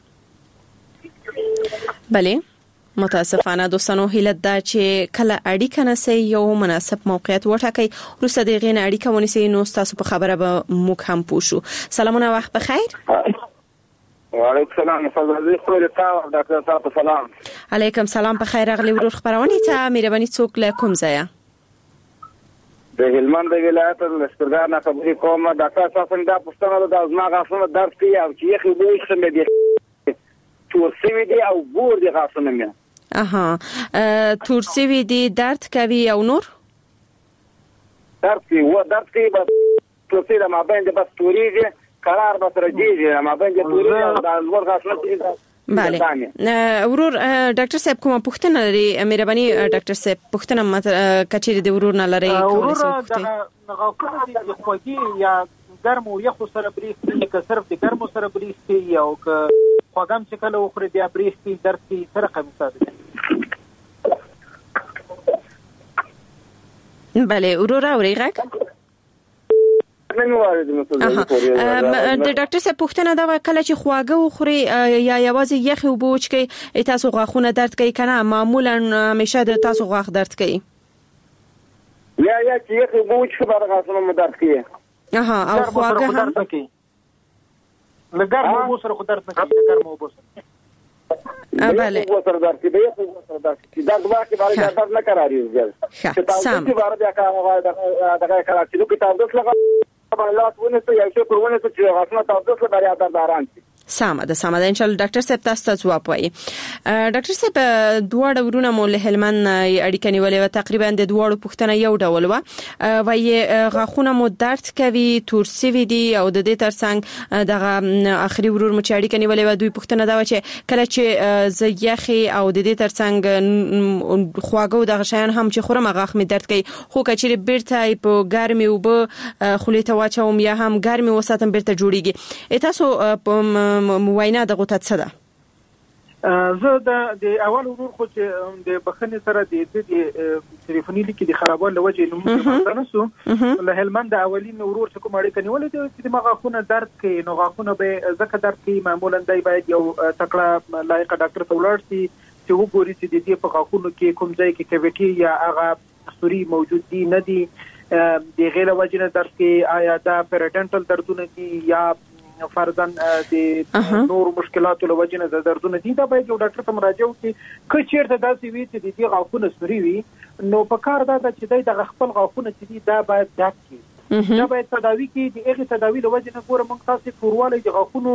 بله متاسفانه دوستانو هیله ده چې کله اړیکه نسي یو مناسب موقعیت وټاکئ وروسته د غین اړیکه ونیسئ نو تاسو په خبره به موږ هم پوښو سلامونه وخت بخیر وعلیکم السلام فضل خیر تاسو ډاکټر صاحب سلام علیکم سلام په خیر اغلی ورور خبرونه ته مهرباني څوک له کوم ځای د هلمند ولایت لسکرګار نه خبرې کوم ډاکټر صاحب څنګه پوښتنه ده زما غاښونه درد کوي او چې یخ وبوي څنګه دي تور سوي دي او ګور دي غاښونه مې اها تور سوي دي درد کوي او نور درد کوي و درد کوي بس تور سوي ما باندې بس توريږي قرار به تر دیږي ما باندې توري او د لور غاښونه بله ورور ډاکټر صاحب کومه پوښتنه لري مهرباني ډاکټر صاحب پوښتنه کچېری د ورور نه لري کولی شي ورور د غاښونه د خوږی یا ګرم او یخ سره بریښي که صرف د ګرم سره بریښي او که خوګم چې کله وخوري بیا بریښي درد کی سره کم ساده بله ورور اوري غږ د ډاکټر صاحب پوښتنه دا کله چې خواږه وخوري یا یوازې یخ او بوچ کوي تاسو غاښونه درد کوي کنه معمولا همیشه د تاسو غاښ درد کوي یا یا چې یخ او بوچ خبره غاښونه درد کوي اها او خواږه هم لګر مو سره خو درد نه کوي لګر مو بوسه بله وہ سر دار کی بے سر دار کی دا دوا کی بارے میں درد نہ کرا رہی ہوں کتاب کی بارے میں کا دا کا چلو کتاب دس لگا الله ونه ته یو څه پرونه ته چې غاښونه تاسو ته بیا درداران شي سمه ده سمه ده ان شاء الله ډاکټر صاحب تاسو ته ځواب وایي ډاکټر صاحب دوه ورونه مول هلمند اړیکه نیولې و تقریبا د دوه پوښتنه یو ډول و وایي غاښونه مو درد کوي تور سوي دي او د دې ترڅنګ دغه اخري ورور مو چې اړیکه نیولې و دوی پوښتنه دا و چې کله چې ز یخي او د دې ترڅنګ خواږه دغه شیان هم چې خورم غاښ می درد کوي خو کچېری بیرته په ګرمي او به خلیته واچوم یا هم ګرمي وساتم بیرته جوړیږي تاسو مواینا دغه ته څه ده زه د اول ورور خو چې د بخنه سره د دې ټلیفوني لیکي د خرابوالي لوجه نو موږ نسو له هلمند اولین ورور چې کوم اړیکه نیولې چې د غاښونه درد کوي نو غاښونه به زکه درد کوي معمولا دای باید یو تکړه لایق ډاکټر ته ولاړ شي چې وګوري چې د دې په غاښونو کې کوم ځای کې کیویټي یا هغه سوري موجود دي نه دي د غیر وجنه درد کې آیا دا پیرډنټل دردونه دي یا فرضاً د نور مشکلاتو له وجې نه د دردونه دي دا باید یو ډاکټر ته مراجعه وکړي که چیرته داسې وي چې د دې غاښونه سوري وي نو په کار دا ده چې دی دغه خپل غاښونه چې دي دا باید ډاک کړي دا باید تداوي کړي د هغې تداوي له وجې نه ګوره موږ تاسې توروالی د غاښونو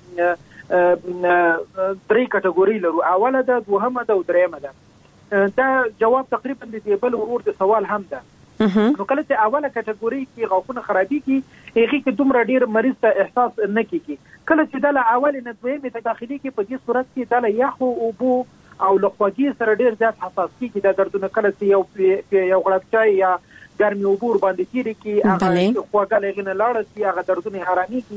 درې کټګورۍ لرو اوله ده دوهمه ده او درېیمه ده دا جواب تقریبا د دې بل ورور د سوال هم ده نو کله چې اوله کټګوري کې غاښونه خرابېږي هغې کې دومره ډېر مریض ته احساس نه کېږي کله چې دا له اولې نه دویمې ته داخلي کې په دې صورت کې دا له یخو اوبو او له خوږې سره ډېر زیات حساس کېږي دا دردونه کله چې یو یو غړپ چای یا ګرمې اوبو ورباندې تېرې کړي هغه خوږه له هغې نه لاړه شي هغه دردونه یې ارامېږي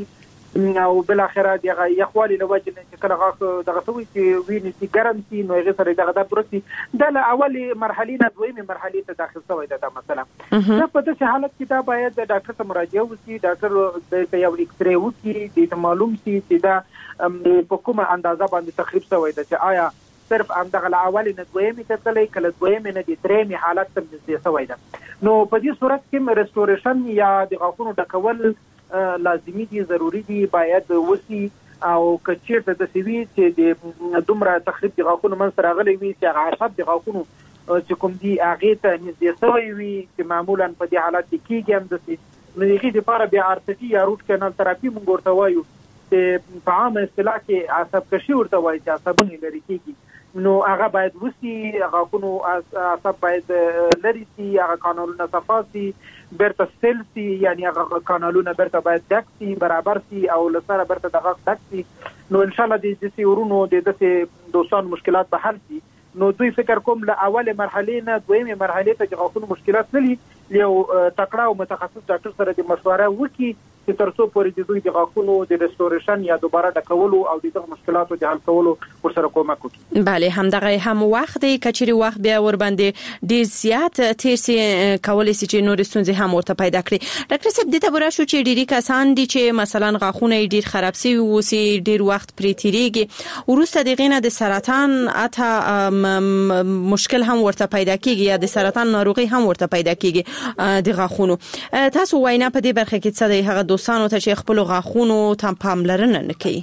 او بل اخره دغه یخوالي لوجه نه چې کله غاښ دغه سوي چې ویني چې ګرم شي نو هغه سره دغه د پروتي د اولي مرحلې نه دویمه مرحلې ته داخل شوی دا مثلا دا په داسې حالت کې دا باید د ډاکټر ته مراجعه وکړي، ډاکټر د یو ایکس ری وکړي د معلوم شي چې دا په کومه اندازه باندې تخریب شوی دا چې آیا صرف همدغه اولي نه دویمه کتلې کله دویمه نه د درېمه حالت ته نږدې شوی دا نو په دې صورت کې ریسټوریشن یا د غاښونو ډکول لازمي دي، ضروري دي، باید وسی او کچیر ته د سوي چې د دومره تخریب د غاښونو منځ راغلي وي چې هغه عصب د غاښونو چې کوم دي هغه ته نږدې شوی وي چې معمولا په دې حالت کې کېږي هم د نو هغه لپاره بیا ارتفي یا روټ کانال تراپي موږ ورته وایو چې په عامه اصطلاح کې عصب کشي ورته وایي چې عصبونه لري کېږي نو هغه باید وسی غاښونو عصب باید لري سي، هغه کانالونه صفا سي، برته سیل سي، یعنی هغه کانالونه برته باید ډک سي، برابر سي او لسره برته دغه ډک سي نو ان شاء الله د دې ورونو د دې دوستان مشکلات به حل سي. نو دوی فکر کوم له اوله مرحله نه دویمه مرحله ته غاښونو مشکلات نه لري، یو تکړه او متخصص ډاکټر سره د مشوره وکړي چې تر څو پورې د دوی د غاښونو د ریسټوریشن یا دوباره ډکولو او د دغه مشکلاتو د حل کولو ورسره کومک وکړي. بله همدغه هم وخت دی کچري وخت بیا ور باندې ډیر زیات تیر سي کولای سي چې نور ستونزې هم ورته پیدا کړي. ډاکټر صاحب د تبره شو چې ډیری کسان دي چې مثلا غاښونه ډیر خراب سي او سي ډیر وخت پرې تیریږي ورسته دغه نه د سرطان اته مشکل هم ورته پیدا کیږي یا د سرطان ناروغي هم ورته پیدا کیږي د غاښونو. تاسو وینا په دې برخه کې څه دی هغه دوستانو ته چې خپل غاښونو ته پاملرنه نه کوي؟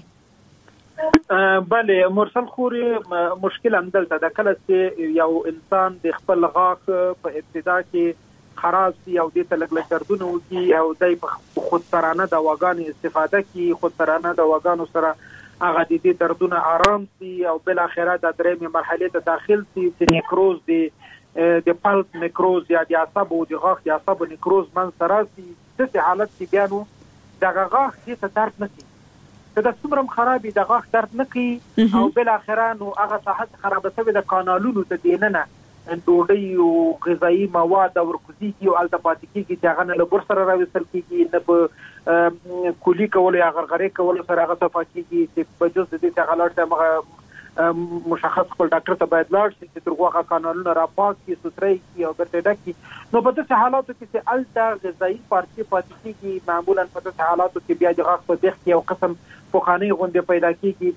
بله مرسل خوري مشکل هم دلته د کله چې یو انسان د خپل غاښ په ابتدا کې خراب سي او د تلګل دردونه وکي او دای په خود سرانه دواګانې استفاده کوي، خود سرانه دواګانو سره هغه د دې دردونه آرام سي او بل اخره د درېمه مرحله ته داخل سي چې نیکروز دی د پلپ نیکروز یا د عصب او د غاښ د عصب نیکروز من سره سي د حالت کې بیانو دغه غاښ هیڅ درد نه کوي، دا څومره خرابې د غاښ درد نه کوي او بل اخره نو هغه صحت خراب شوی د کانالونو ته دیننه ډوډۍ او غذایی مواد او ورکوزي او التپاتیکي کې چې هغه نه لبر سره راوستل کیږي نه په کولی کول یا غرغره کول سره هغه صفا کیږي چې په جز دې ته غلط ته مشخص خپل ډاکټر ته باید لاړ شي چې ترغه قانونونه را پاک کی ستري کی او برته ډکی نو په دې حالاتو کې چې الته غذایی پارتي پاتې کیږي معمولا په دې حالاتو کې بیا د غاښ په دغه کې یو قسم فوخاني غونډه پیدا کیږي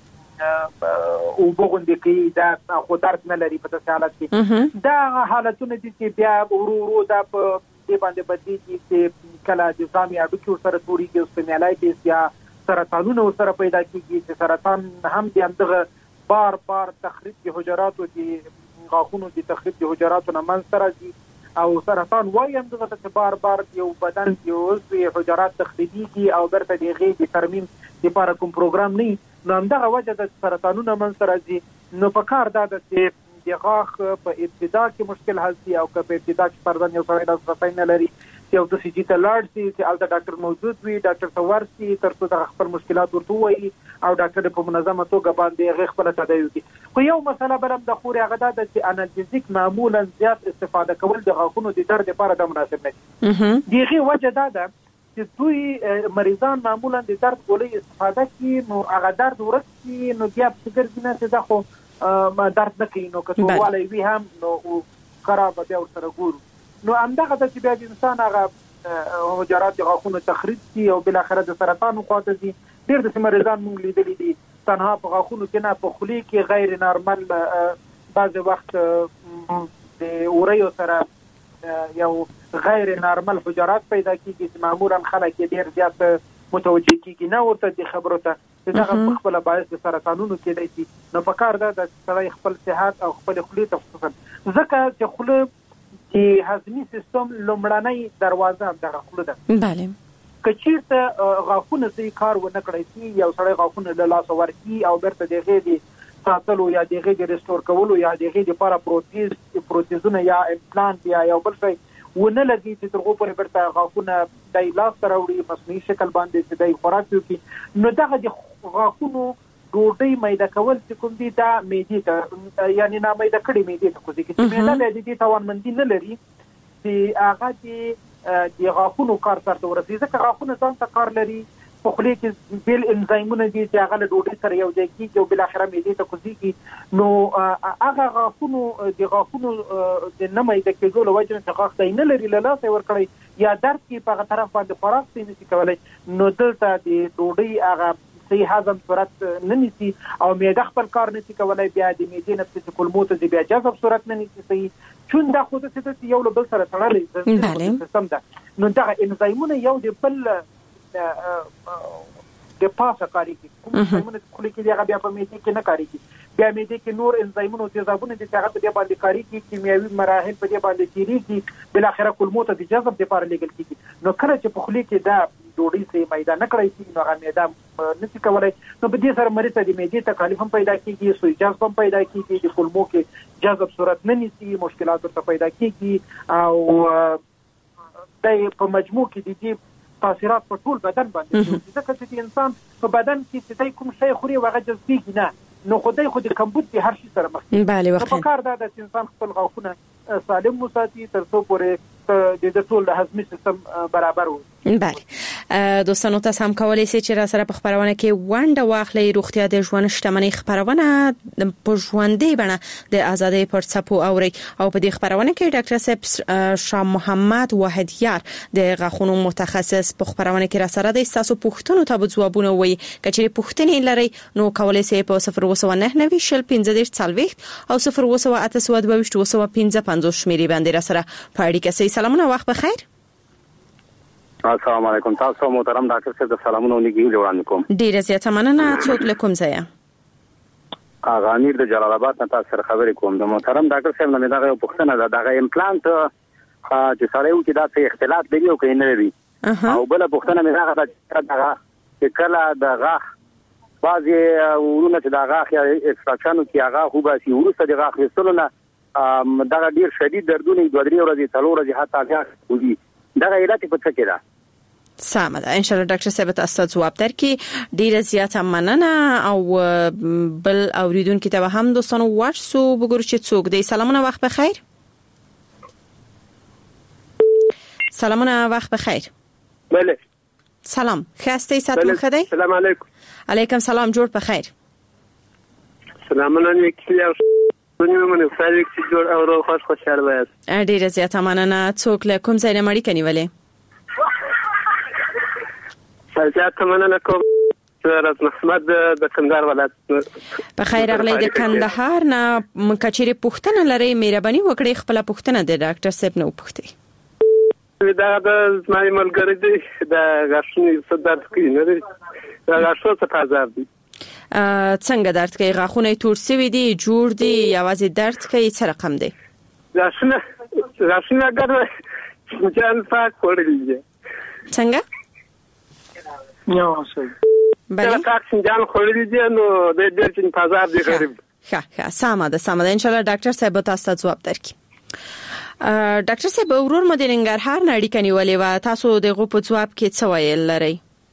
د او بوغوندې کې دا خو درد نه لري په دې حالت کې دا حالتونه دي چې بیا ورو ورو دا په دې باندې بدلېږي چې کله د ځامي اډوکیو سره توري کې اوسپنیلایټس یا سرطانونه سره پیدا کیږي چې سرطان هم د همدغه بار بار تخریب د حجراتو د غاښونو د تخریب د حجراتو نه من سره دي او سرطان وايي هم دغه چې بار بار یو بدن یو عضو حجرات تخریبيږي او برته د غي د ترمیم لپاره کوم پروګرام نه نو همدغه وجه د سرطانونو من سره دي نو په کار دا چې د غاښ په ابتدا کې مشکل حل شي او په ابتدا کې پردن یو سره د صفای نه لري یو د سي جی ته لاړ شي چې الته ډاکټر موجود وي ډاکټر ته ورسي ترڅو د خپل مشکلات ورته وایي او ډاکټر په منظمه توګه باندې غي خپل تداوي کوي. خو یو مسله بلم د خوري هغه د چې انالجیزیک معمولا زیات استفاده کول د غاښونو د درد لپاره د مناسب نه دي. دیغه وجه دا ده چې دوی مریضان معمولا د درد ګولۍ استفاده کوي نو هغه درد ورسي نو بیا فکر دینه چې دا خو ما درد نه کوي نو کته والي وی هم نو خراب بیا ورسره ګورو نو همدغه چې بیا د انسان هغه حجرات د غاښونو تخریب شي او بل اخره د سرطان خواته دي. ډېر د مریضان مونږ لیدلي دي تنها په غاښونو کې نه په خولي کې غیر نارمل بعض وخت د اوريو سره یو غیر نارمل حجرات پیدا کیږي چې معمولا خلک ډېر زیات متوجه کیږي نه ورته د خبرو ته چې دا خپل باعث د سرطانونو کې دی نو په کار دا د سړی خپل صحت او خپل خولي تخصصا ځکه چې خوله چې هضمي سیستم لومړنۍ دروازه د غاښونو ده. بله کچیرته غاښونه صحیح کار ونه کړی شي یو سړی غاښونه له لاسه ورکړي او بیرته د هغې د ساتلو یا د هغې د ریسټور کولو یا د هغې دپاره پروتیز پروتیزونه یا امپلانټ یا یو بل شی ونه لګي چې تر هغو پورې بیرته غاښونه دی لاسته راوړي مصنوعي شکل باندې چې دی خوراک وکړي نو دغه د غاښونو ډوډۍ میده کول چې کوم دي دا معدې ته یعنی نامیده کړي معدې ته کوزي چې معده د دې توانمندي نه لري چې هغه د د غاښونو کار سره ورسېږي ځکه غاښونه ځان ته کار لري په خولي کې بیل انزایمونه دي چې هغه له ډوډۍ سره یو ځای کېږي او بل اخره معدې ته کوزيږي نو هغه غاښونو د غاښونو د نه میده کېدو له وجې نه غاښ دی نه لري له لاسه ورکړی یا درد کې په هغه طرف باندې خوراک څه نشي کولی نو دلته د ډوډۍ هغه صحیح هضم صورت نه نیسي او معده خپل کار نشي کولی بیا د معدې نه چې کولمو ته بیا جذب صورت نه نیسي صحیح چون دا خو د څه یو له بل سره تړلې بله سیستم ده نو دغه انزایمونه یو د بل د پاسه کاری کوي کوم انزایمونه کلی کې هغه بیا په معده کې نه کاری کوي بیا معده کې نور انزایمونه او تیزابونه د هغه په دې باندې کاری کوي کیمیاوي مراحل په دې باندې تیریږي بل اخره کولمو ته د جذب لپاره لګل کیږي نو کله چې په خلی کې دا ډوډۍ سي میده نه کړی شي نو هغه معده نشي کولای نو په دې سره مریض ته د معدې تکلیف هم پیدا کیږي سوی جذب هم پیدا کیږي د کولمو کې جذب صورت نه نیسي مشکلات ورته پیدا کیږي او د په مجموع کې د دې تاثیرات په ټول بدن باندې ځکه چې انسان په بدن کې چې کوم شی خوري هغه جذبېږي نه نو خدای خو د کمبود په هر شي سره مخ دی بله وخت په کار دا د انسان خپل غاښونه سالم وساتي تر څو پورې د ټول د هضمي سیستم برابر وي بله دوستانو تاسو هم کولی شئ چې را سره په خبرونه کې ونډه واخلئ روغتیا د ژوند شتمنۍ خبرونه په ژوندۍ بڼه د ازادۍ پر څپو اوري او په دې خبرونه کې ډاکټر صاحب شاه محمد واحدیار د غاښونو متخصص په خبرونه کې را سره د تاسو پوښتنو ته ځوابونه وایي کچېرې پوښتنې لري نو کولی شئ په صفر اووه نه نوي شل پنځه دېرش څلوېښت او صفر اووه اته سوه دوه ویشت اووه سوه پنځه پنځوس شمیرې باندې را سره په اړیکه سئ سلامونه وخت بخیر السلام علیکم تاسو محترم ډاکټر صاحب د سلامونو نیګي وړاندې کوم ډیره زیاته مننه څوک له کوم ځای اغه امیر د جلال آباد نه تاسو سره خبرې کوم د محترم ډاکټر صاحب نه دغه پوښتنه ده دغه امپلانت چې سره یو چې دا څه اختلاف دی او کین نه دی او بل پوښتنه مې هغه ده دغه چې کله د غاښ بعضی ورونه چې د غاښ یا اکستراکشن کې هغه خو به سي ورسته د غاښ وستلو نه دغه ډیر شدید دردونه دوه درې ورځې څلور ورځې حتی بیا ودی دغه علت په څه کې ده سمه ده ان شاء الله ډاکټر صاحب تاسو ځواب درکړي ډیره زیاته مننه او بل اوریدونکو ته هم دوستانو واتسو وګورئ چې څوک دی سلامونه وخت بخیر سلامونه وخت بخیر بله سلام خسته ساتون خدای سلام علیکم علیکم سلام جوړ بخیر سلامونه نیکي او ونیو منو فاریک چې جوړ او روغ خوش خوشاله وایي ډیره زیاته مننه څوک له کوم ځای نه مړی کنيولې زیاته مننه کوم سرت محمد د کندهار ولایت په خیر اغلی د کندهار نه کچېرې پوښتنه لري مهرباني وکړئ خپل پوښتنه د ډاکټر صاحب نه وپوښتئ دا د زمای ملګری دی د غاښونو صدر کوي نه دی دا غاښو څه تازه دي څنګه درد کوي غاښونه تور سوي دي جوړ دي یوازې درد کوي څه رقم دی غاښونه غاښونه ګر جان پاک وړل دي څنګه نو څه بله پاک جان خورل دي نو د ډېر چن تازه دي غریب ښه ښه سمه ده سمه ده ان شاء الله ډاکټر صاحب تاسو ته ځواب درکړي ډاکټر صاحب ورور مو د ننګرهار نه اړیکه نیولې و تاسو دغه په ځواب کې څه ویل لري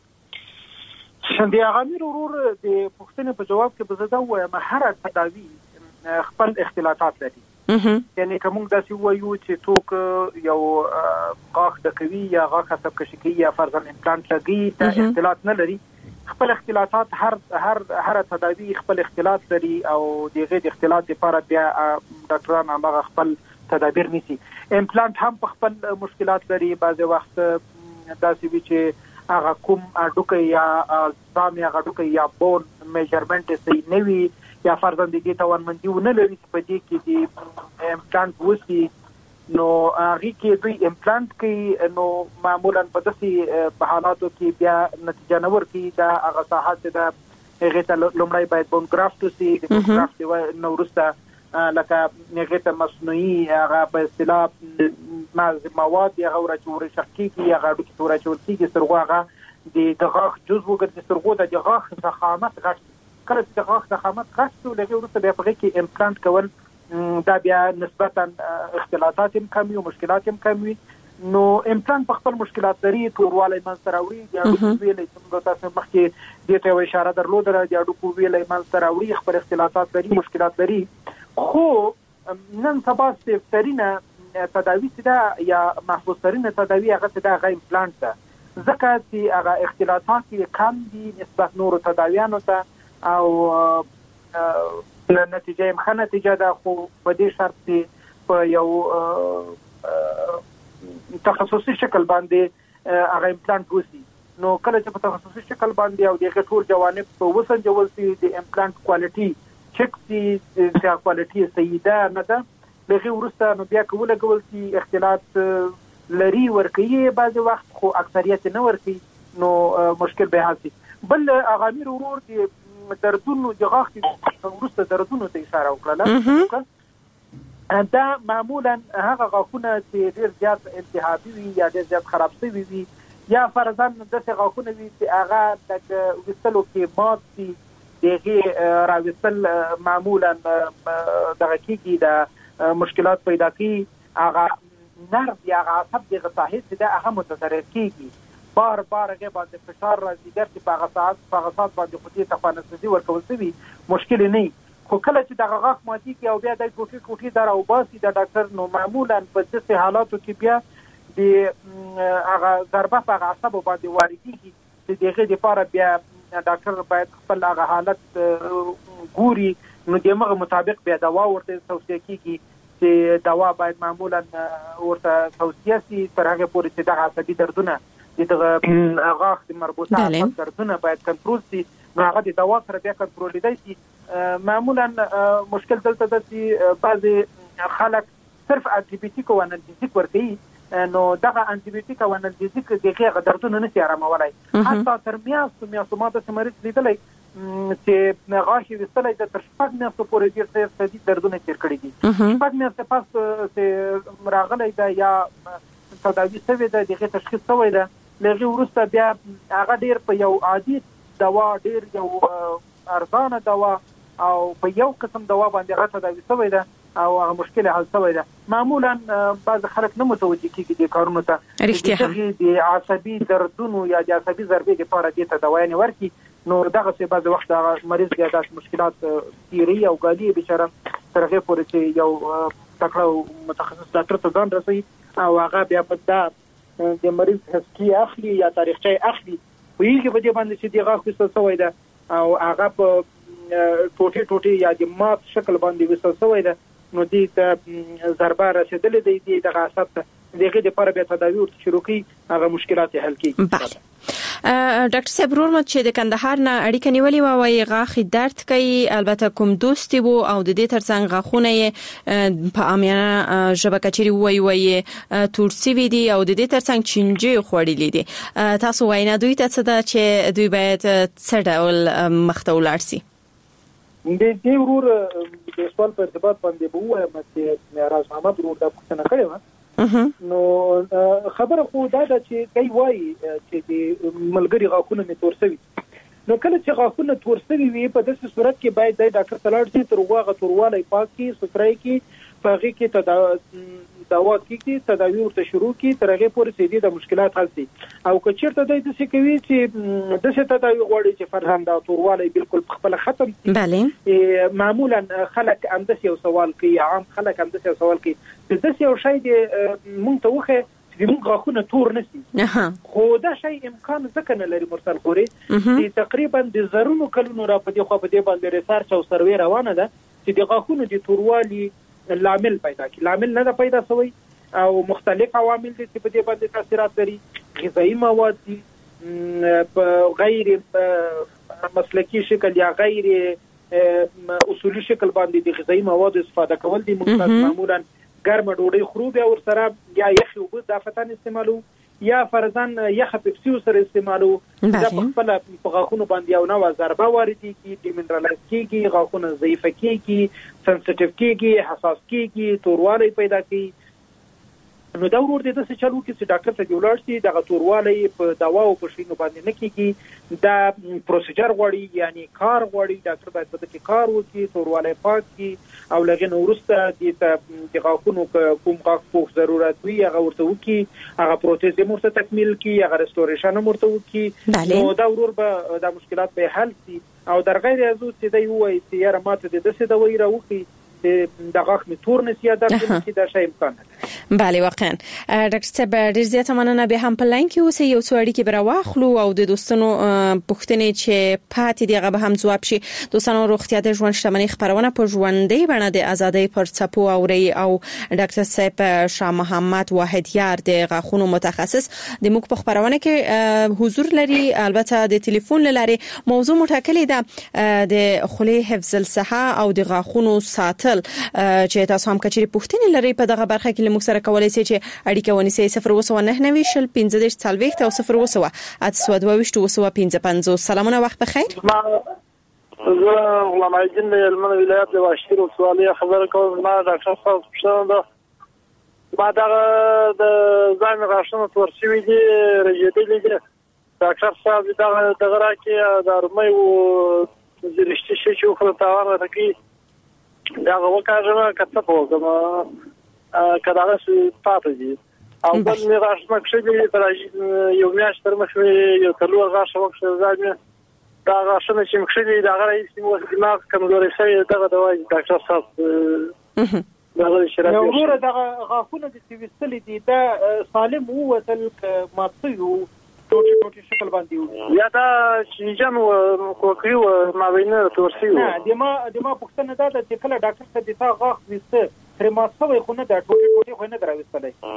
شندي غامیر ورور د پوښتنې په جواب کې بزده وایم هر تداوی خپل اختلافات لري یعنی کوم داسې وایو چې څوک یو غاښ د کوي یا غاښ حساب کشي کوي یا فرضاً امپلانت لګي دا اختلاف نه لري خپل اختلافات هر هر هر تداوی خپل اختلاف لري او دغه د اختلاف لپاره بیا ډاکټران هغه خپل تدابیر نیسي امپلانت هم په خپل مشکلات لري بعضی وخت داسې وي چې هغه کوم اډوکه یا ځام یا اډوکه یا بون میجرمنټ صحیح نه وي یا فرضاً د دې توانمندي ونه لري په دې کې د امپلانت وسی نو هغه کې دوی امپلانت کوي نو معمولا په داسې په حالاتو کې بیا نتیجه نه ورکوي دا هغه ساحات د هغه ته لومړی باید بون گرافت وسی د بون گرافت نو وروسته لکه هغه ته مصنوعي هغه په اصطلاح مواد هغه ورچوري شکی کې هغه د ورچوري کې سرغه هغه د غاښ جزء وګرځي سرغه د غاښ ضخامت غټ کله چې د غاښ ضخامت غټ شو لږه وروسته بیا په کې امپلانت کول دا بیا نسبتا اختلافات هم کم وي مشکلات هم کم وي نو امپلانت په خپل مشکلات لري توروالی منځ راوړي د اډوکو ویلې څنګه تاسو مخکې دې ته اشاره درلوده د اډوکو ویلې منځ راوړي خپل اختلافات لري مشکلات لري خو نن سبا سترینه تداوی دا یا محفوظ ترینه تداوی هغه دا غي امپلانت ده ځکه چې هغه اختلاطات کم دي نسبت نورو تداویانو ته او نتیجه یې ښه نتیجه ده، خو په دې شرط چې په یو تخصصي شکل باندې هغه امپلانټ وشي. نو کله چې په تخصصي شکل باندې او دغه ټول جوانب په وسنجول شي د امپلانټ کوالټي چک شي چې کوالټي سیده نه ده، دغه ورسته نو بیا کوله کول چې اختلاط لري ورکیه بعضی وخت خو اکثریت نه ورکی، نو مشکل به حاصل. بل اغامیر ورور دي دردونو دغه ورسته دردونو ته اشاره وکړه، دا معمولا هغه غاښونه چې ډیر زیات التهابي وي یا ډیر زیات خراب شوي وي یا فرضاً داسې غاښونه وي چې هغه د ویستلو کې مات دي، دغه راویستل معمولا دغه کېږي د مشکلات پیدا کوي، هغه نرد یا هغه عصب دغه ساحې چې ده هغه متضرر کېږي، بار بار هغې باندې فشار راځي، ګر چې په هغه ساعت په هغه ساعت باندې خو دې ته خوانستزي ورکول شوي مشکل نه وي. خو کله چې دغه غاښ ماتېږي او بیا دی ټوټې ټوټې در اوباسي د ډاکټر، نو معمولا په داسې حالاتو کې بیا د هغه ضربه په هغه عصبو باندې واردېږي چې د هغې دپاره بیا ډاکټر باید خپل هغه حالت ګوري، نو د هغه مطابق بیا دوا ورته توصیه کېږي چې دوا باید معمولا ورته توصیه شي تر هغې پورې چې دغه عصبي دردونه د دغه غاښ د مربوطه عصب دردونه باید کنټرول شي، نو هغه د دوا سره بیا کنټرولېدی شي. معمولا مشکل دلته ده چې بعضې خلک صرف انټي او انالجیزیک ورکوي، نو دغه انټي او انالجیزیک دغه هغه دردونه نشي آرامولی، حتی تر میاشتو میاشتو ما داسې مریض لیدلی چې غاښ یې ویستلی ده تر شپږ میاشتو پورې ډېر شدید دردونه تېر کړي دي، شپږ میاشتې پس چې راغلی ده یا تداوي شوې ده دغې تشخیص شوی ده، له هغې وروسته بیا هغه ډېر په یو عادي دوا ډېر یو ارزانه دوا او په یو قسم دوا باندې هغه تداوي شوی ده او هغه مشکل حل شوی ده. معمولا بعض خلک نه متوجه کېږي دې کارونو ته، چې د عصبي دردونو یا د عصبي ضربې دپاره دې ته دوايانې ورکړي، نو دغسې بعض وخت هغه مریض بیا داسې مشکلات تېروي او ګالي بېچاره تر هغې پورې چې یو تکړه او متخصص ډاکټر ته ځان رسوي او هغه بیا په دا د مریض حسکي اخلي یا تاریخچه اخلي، پوهېږي په دې باندې چې دې غاښ ویستل شوی ده او هغه په ټوټې ټوټې یا د مات شکل باندې ویستل شوی ده، نو دې ته ضربه رسېدلې دی دې دغه عصب ته، د هغې دپاره بیا تداوي ورته شروع کړي، هغه مشکلات یې حل کړي. ډاکټر صاحب ورور چې د کندهار نه اړیکه نیولې وه، وایي غاښ درد کوي، البته کوم دوستي وو او د دې ترڅنګ غاښونه یې په عامیانه ژبه که چیرې ووایي وایي تور سوي دي او د دې ترڅنګ چینجې خوړلي دي، تاسو وایي نه دوی ته څه ده چې دوی باید څه ډول مخته ولاړ سي؟ د دې ورور د سوال په ارتباط باندې به ووایم چې راز محمد ورور دا پوښتنه کړې وه، نو خبره خو دا ده چې دی وایي چې د ملګري غاښونه مې تور شوي، نو کله چې غاښونه تور شوي وي په داسې صورت کې باید دی ډاکټر ته لاړ شي، تر هغو هغه توروالی پاک کړي، سوتری کړي، په هغې کې دوا کېږدي، تداوي ورته شروع کړي، تر هغې پورې چې د مشکلات حل شي. او که چېرته دی داسې کوي چې داسې تداوي غواړي چې فرضاً دا توروالی بالکل پخپله ختم شي، معمولا خلک همداسې یو سوال کوي، عام خلک همداسې یو سوال کوي چې داسې یو شی دی مونږ ته وښیه چې موږ غاښونه تور نه شي، خو دا شی امکان ځکه نه لري مرسل خوري چې تقریبا د زرونو کلونو را په دې خوا په دې باندې ریسرچ او سروې روانه ده چې د غاښونو د توروالي لامل پیدا کی، لامل نه پیدا شوی او مختلف عوامل دي چې په دې باندې تاثیرات لري، غذایی مواد دي په غیر مسلکی شکل یا غیر اصولي شکل باندې د غذایی مواد استفاده کول دي، موږ معمولا ګرمه ډوډۍ خورو بیا ورسره یا یخ اوبه اضافتا استعمالو یا فرضاً یخ پیپسي سره استعمالو، دا په خپل په غاښونو باندې یو نوع ضربه واردېږي، ډیمنرالایز کېږي، غاښونه ضعیفه کېږي، سنسټیو کېږي، حساس کېږي، توروالی پیدا کوي. نو دا ورور دې داسې چل وکړي چې ډاکټر ته دې ولاړ شي، دغه توروالی په دوا او په شیانو باندې نه کېږي، دا پروسیجر غواړي، یعنی کار غواړي، ډاکټر باید په دې کې کار وکړي، توروالی پاک کړي او له هغې نه وروسته دې ته د غاښونو کوم غاښ پوښ ضرورت وي هغه ورته وکړي، هغه پروتیز هم ورته تکمیل کړي، هغه رسټوریشن هم ورته وکړي، نو دا ورور به دا مشکلات به حل شي. او در غیر از او چې دی ووایي چې یاره ما ته د داسې دوایي راوښي چې د غاښ مې تور نه شي یا درد نه شي، دا شی امکان نه لري. بله واقعا ډاکټر صاحب ډیر زیات مننه به هم په لاین کې اوسې یو څو اړیکې بر واخلو او د دوستانو پوښتنې چې پاتې دیغه به هم جواب شي. دوستانو روغتیا د ژوند شتمنۍ خبرونه په ژوندۍ بڼه د ازادۍ پر څپو اوري او ډاکټر صاحب شاه محمد واحدیار د غاښونو متخصص د موږ په خبرونه کې حضور لري. البته د ټلیفون لاري موضوع متکلې ده د خولې حفظ الصحه او د غاښونو ساتل چې تاسو هم کچري پوښتنې لري په دغه برخه کې موږ سره کولای شئ چې اړیکه ونیسئ صفر اووه نهه نوي شل پنځه دېرش څلوېښت او صفر اووه اته دوه ویشت اووه پنځه پنځوس. سلامونه وخت بخیر. زه غلام عیدین د هلمند ولایت د واشیر ولسوالۍ خبره کوم. ما ډاکټر صاحب پوښتنه ده ما دغه د ځان غاښونو تورسوي دي رژېدلي دي. ډاکټر صاحب دغه دغه راکې د ارمۍ او زرشتي شي چې وخت تاوان راکې دغه وکړم کته پوهم کداغه پاتې دي او بل می غاښ مخ شي پر یو میاشت تر مخې یو کلو غاښ مخ شي ځای دا غاښونه چې مخ شي دا غره یې مو دماغ کمزوري شي دغه دوايي ډاکټر صاحب دغه شرایط یو ورو دغه غاښونه د سیوستل دي دا سالم وو تل ماتيو ټوټي ټوټي شکل باندې یا دا چې جن کوکریو ما وینه تورسیو نه د ما د ما پوښتنه دا چې کله ډاکټر ته د تا غاښ وسته تر ما څو خو نه دا ټوټي ټوټي خو نه دراوستلای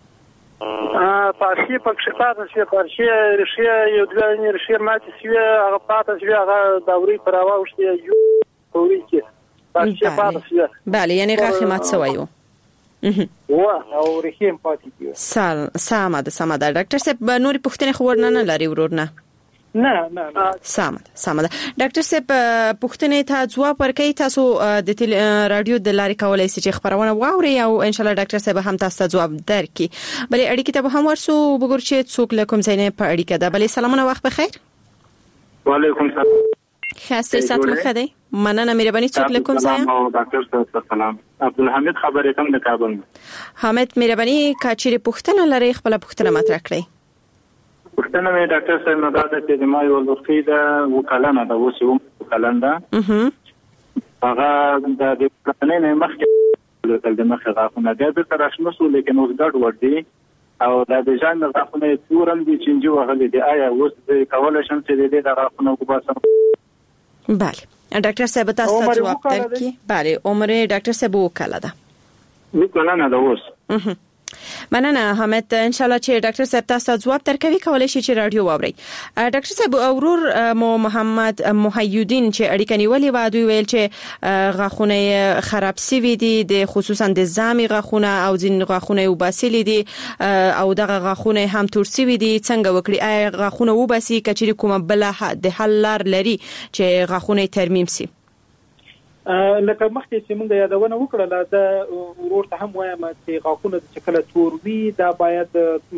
ا پارشي پکښه پاتې شي پارشي رشي یو ځای رشي ماته شي هغه پاتې شي هغه دوري پراوا وشتي یو پوري کې پارشي پاتې شي بله یعنی غاښ مات سویو و او رشي پاتې دي. سال سامد سامد ډاکټر صاحب نوري پوښتنه خو ورننه لري ورورنه نه نه نه سامد سامد ډاکټر صاحب پوښتنه ته ځواب ورکړئ. تاسو د رادیو د لارې کولای شئ چې خبرونه واوري او ان شاء الله ډاکټر صاحب هم تاسو ته ځواب درکړي. بلې اړیکې ته هم ورسو وګورئ چې څوک لکم زینې په اړیکه ده. بلې سلامونه وخت بخیر. وعلیکم السلام. خاصه سات مخه دی مننه مهرباني څوک لکم زایم ډاکټر صاحب سلام عبدالحمید خبرې کوم د کابل. حامد مهرباني کاچری پوښتنه لري خپل پوښتنه مطرح کړئ. پوښتنه مې ډاکټر صاحب نه دا چې د ما یو لوري د وکالانه د وسوم وکالانه هغه د د پلانې مخکې د مخه غاښونه د تر راشنسو لیکن اوس ګډ ور دي او د د ځان غاښونه تورم دي چې جو غلي دي آیا اوس د کولای شم چې د غاښونه وباسم. بله ډاکټر صاحب تاسو ته جواب درکړي. بله عمر ډاکټر صاحب وکاله ده وکالانه ده اوس. مننه حامد ان شاء الله چې ډاکټر صاحب تاسو جواب درکوي کولای شي چې رادیو واوري. ډاکټر صاحب اورور مو محمد محیدین چې اړیکه نیولې و دوی ویل چې غاښونه خراب سوي دي د خصوصا د زامي غاښونه او ځین غاښونه وباسلي دي او دغه غاښونه هم تور سوي دي. څنګه وکړي آیا غاښونه وباسي کچري کومه بل د حل لار لري چې غاښونه ترمیم سي؟ لکه مخکې چې موږ یادونه وکړه دا ورور ته هم وایم چې غاښونه د شکل تور وي دا باید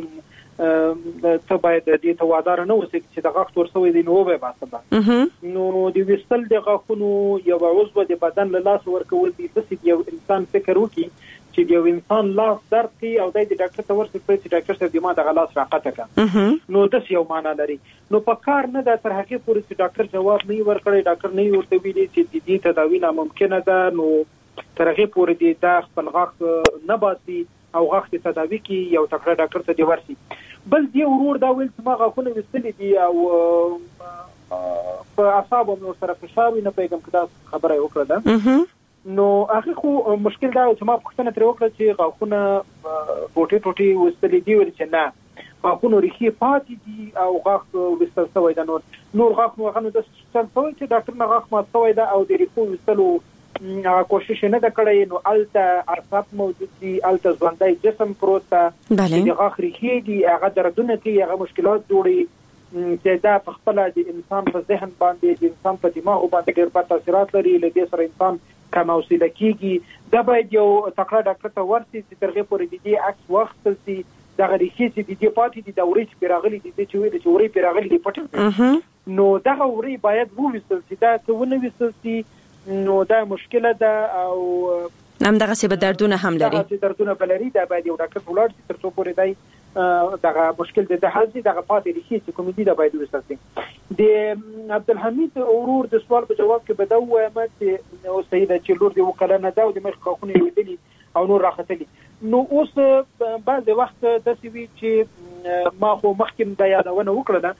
ته باید د دې توادار نه وسې چې د غاښ تور سوی دی نو به باسه نو د وستل د غاښونو یو عضو د بدن له لاس ورکول دي چې یو انسان فکر وکړي چې یو انسان لاس درد کوي او د ډاکټر ته ورسې چې ډاکټر صاحب ما د غلاس راقته کړه نو د یو معنا لري. نو په کار نه د تر هغه پورې چې ډاکټر جواب نه ورکړي ډاکټر نه ورته ویلي چې د دې تداوی ناممکنه ده نو تر هغه پورې د دا خپل غاښ نه باسي او غاښ ته تداوی کوي یو تکړه ډاکټر ته دی ورسي. بل دی ورور دا ویل چې ما غاښونه وستلي دي او په اعصابو نو سره فشار نه پیغام کړه خبره وکړه ده نو هغه خو مشکل دا چې ما پوښتنه تر وکړه چې غاښونه ټوټي ټوټي وستلي دي ول چې نه غاښونه ریخي پاتې دي او غاښ وستل شوی دا نور نور غاښ نو غنو د څنګه شوی چې ډاکټر نه غاښ مات شوی دا او د ریخو وستلو کوشش نه دا کړی نو الته اعصاب موجود دي الته ځوندای جسم پروت دی د غاښ ریخي دي هغه دردونه کوي هغه مشکلات جوړي چې دا په خپل د انسان په ذهن باندې د انسان په دماغ باندې ډېر بد تاثیرات لري لکه سره انسان کم اوسیده کیږي. دا باید یو تکړه ډاکټر ته ورسي چې ترغه پورې د دې عکس وخت سي دا غریخي چې د دې پاتې د دورې پیراغلي د دې چې وي د چوري پیراغلي د پټ نو دا غوري باید وویستل چې دا څه ونه ویستل سي نو دا مشکله ده او هم دغه څه به دردونه هم لري دا دردونه بلري دا باید یو ډاکټر ولاړ شي تر څو پورې دای دغه مشکل د حل دي دغه پاتې لشي چې کوم دي دا باید وساتل شي. د عبدالحمید اورور د سوال په جواب کې بدو وایم چې او سیده چې لور دی وکړه نه دا د مخ خونه ویلي او نور راختلی نو اوس بعض وخت د سوي چې ما خو مخکې د یادونه وکړه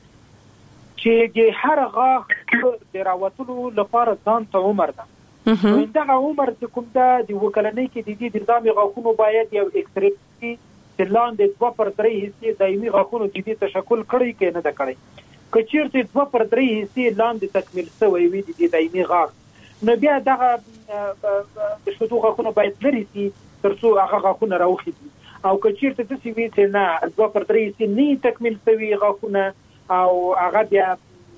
چې هر غاښ د راوتلو لپاره ځان ته عمر ده. نو دغه عمر چې کوم ده د وکلنۍ کې د دې د دامي غاښونو باید یو ایکسرې چې لاندې دوه پر درې حصې دایمي غاښونو د دې تشکل کړی کې نه ده کړی. که چیرته دوه پر درې حصې لاندې تکمیل شوی وي د دایمي غاښ نو بیا دغه د شدو غاښونو باید لري سي تر څو هغه غاښونه راوخیږي. او که چیرته د سی وی چې نه دوه پر درې حصې نه تکمیل شوی غاښونه او هغه بیا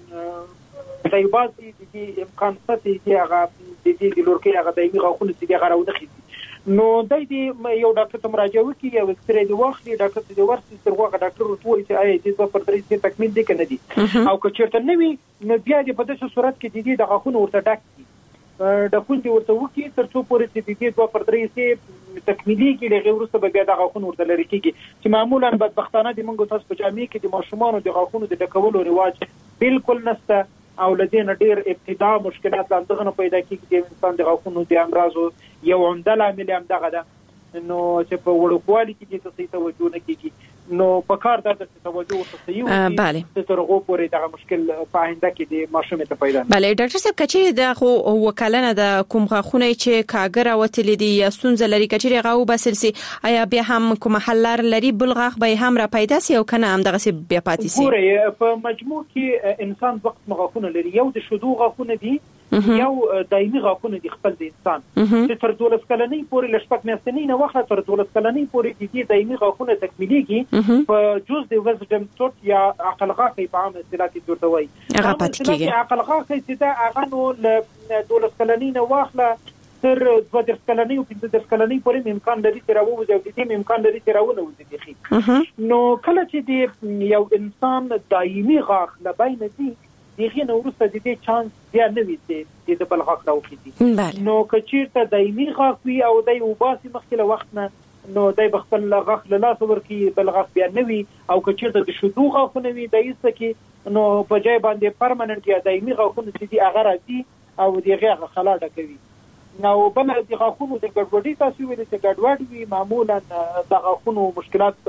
دایباسي د دې امکان ستاسي چې هغه د دې د لورکې هغه دایمي غاښونه چې هغه راونه خېږي نو دای دې یو ډاکټر ته مراجعه وکړي یو ایکسرې دی واخلي ډاکټر ته ورسي تر هغه ډاکټر ورته چې آیا دې دوه پر درې حصې تکمیل دي که نه دي. او که چېرته نه وي نو بیا دې په داسې صورت کې د دې د غاښونه ورته ډک کړي ډکون دې ورته وکړي تر څو پورې چې د دې دوه پر درې حصې تکمیلېږي له هغې وروسته به بیا د غاښونه ورته لرې کېږي چې معمولا بدبختانه د موږ تاسو په جامع کې د ماشومانو د غاښونو د ډکولو رواج بالکل نشته او لدينا ډېر ابتدا مشکلات لاندغه نه پیدا کیږي د انسان د غاښونو د امراضو یو عمده لامل هم دغه ده نو چې په وړوکوالي کې د تصحیح توجه نه کیږي نو په کار دا د توجه او تصحیح بله تر هغه پورې دا مشکل په آینده کې د ماشوم ته پیدا نه بله ډاکټر صاحب کچې د خو وکالنه د کوم غاښونه چې کاګر او تل دي یا ستونزه لري کچې غاو بسلسي آیا بیا هم کوم حل لري بل غاښ به هم را پیدا سي او کنه هم دغه بیا پاتې سي ګوره په مجموع کې انسان وخت غاښونه لري یو د شدو غاښونه دي یو دایمي غاښونه دي خپل د انسان چې تر دولس کلنۍ پورې لشپک میاشتنۍ نه وخت تر دولس کلنۍ پورې د دې دایمي غاښونه تکمیلېږي په جز د وزډم ټوټ یا عقل غاښ په عام اصطلاح کې ورته وایي هغه پاتې کېږي عقل غاښ چې دا هغه نو له دولس کلنۍ نه واخله تر دوه دېرش کلنۍ او پنځه دېرش کلنۍ پورې امکان لري چې راووځي او د دې امکان لري چې راونه وځي نو کله چې د یو انسان دایمي غاښ له بینه دي دغه نو وروسته د دې چانس بیا نه وي چې د بل غاښ راوخیږي نو که چیرته دایمي غاښ وي او د یو باسي مخکې له وخت نه نو دای بخپل غاښ له لاس ورکی بل غاښ بیا نه وي او که چیرته د شدو غاښونه وي د ایسته کې نو په ځای باندې پرمننت یا دایمي غاښونه چې دي هغه راځي او دغه هغه خلا ډکوي نو بل د غاښونو د ګډوډۍ تاسو ویل چې ګډوډ وي معمولا د غاښونو مشکلات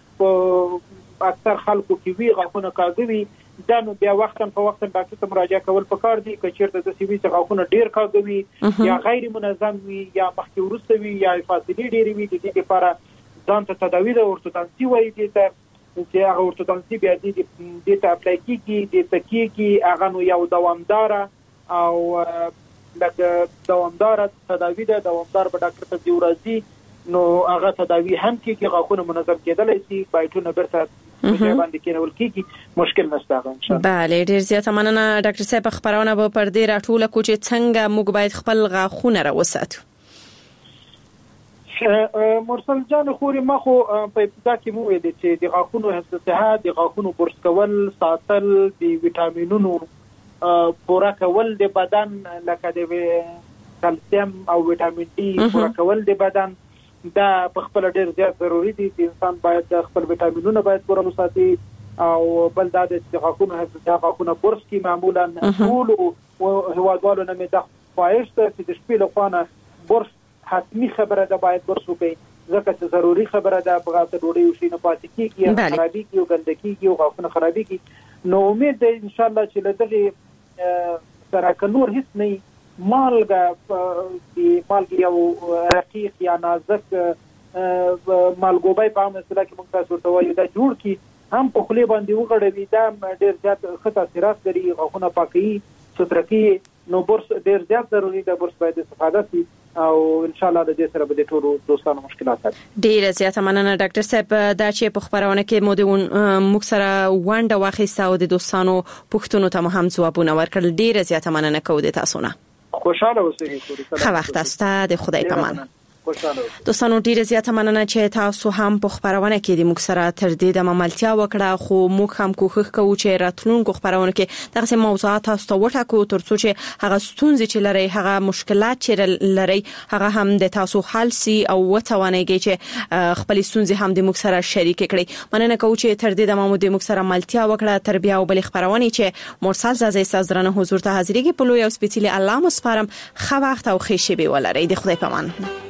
په اکثر خلکو کې وی غاښونه کاږي دا نو بیا وختن په وخت ډاکټر ته مراجعه کول پکار دي که چیرته د سی وی څخه غاښونه ډیر کاږي یا غیر منظم وي یا مخکې ورسته وي یا فاصله ډیره وي د دې لپاره ځان ته تداوی د اورتودونسي وایي دي ته چې هغه اورتودونسي بیا د دې ته اپلای کیږي د تکیږي هغه نو یو دوامدار او لکه دوامدار تداوی ده دوامدار به ډاکټر ته دی ورځي نو هغه تداوی هم کیږي غاښونه منظم کېدلی شي بایټونه برته په باندې کېنول کیږي مشکل نشته ان شاء الله. بله ډیر زیاته مننه ډاکټر صاحب خبرونه به پر دې راټوله کو چې څنګه موږ باید خپل غاښونه راوساتو. مرسل جان خوري ما خو په ابتدا کې مو ویل چې د غاښونو حفظ صحت د غاښونو برس کول ساتل د ویټامینونو پوره کول د بدن لکه د کلسیم او ویټامین ډي پوره کول د بدن دا په خپل ډیر زیات ضروری دي چې انسان باید خپل ویټامینونه باید پوره وساتي او بل دا د غاښونو حفظ صحت غاښونه برس کې معمولا ټول او هوادوالو نه مې د خواهش ته چې د شپې لخوا نه برس حتمی خبره ده باید برس وکړي ځکه چې ضروری خبره ده په غاښ ډوډۍ وشي نه پاتې کېږي خرابي کېږي او ګنده کېږي او غاښونه خرابي کېږي نو امید ده ان شاء الله چې له دغې سره که نور هیڅ نه مالګه مالګه یو رقیق یا نازک مالګوبای په عام اصطلاح کې موږ تاسو ورته وایو دا جوړ کی هم په خولې باندې وغړوي دا ډېر زیات ښه تاثیرات لري غاښونه پاکوي ستره کوي نو برس ډېر زیات ضروري ده برس باید استفاده شي او ان شاء الله د دې سره به د ټولو دوستانو مشکلات حل ډیره زیاته مننه ډاکټر صاحب دا چې په خبرونه کې مو د موږ سره ونده واخیسته او د دوستانو پوښتنو ته هم ځوابونه ورکړل ډیره زیاته مننه کوم د تاسو نه خوشاله اوسئ خو وخت تاسو د خدای پامان دوستانو ډیره زیاته مننه چې تاسو هم په خبرونه کې د موږ سره تر دې د عملتیا وکړه خو موږ هم کوښښ کوو چې راتلونکو خبرونه کې دغه موضوعات تاسو ته وټاکو ترڅو چې هغه ستونزې چې لري هغه مشکلات چې لري هغه هم د تاسو حل سي او وتوانيږي چې خپل ستونزې هم د موږ سره شریک کړئ مننه کوم چې تر دې د مامو د موږ سره عملتیا وکړه تربیه او بل خبرونه چې مرسل زازي سازرانه حضور ته حاضرېږي په لوی او سپیڅلي الله مسپارم خو وخت او خې شی به ولري د خدای پامان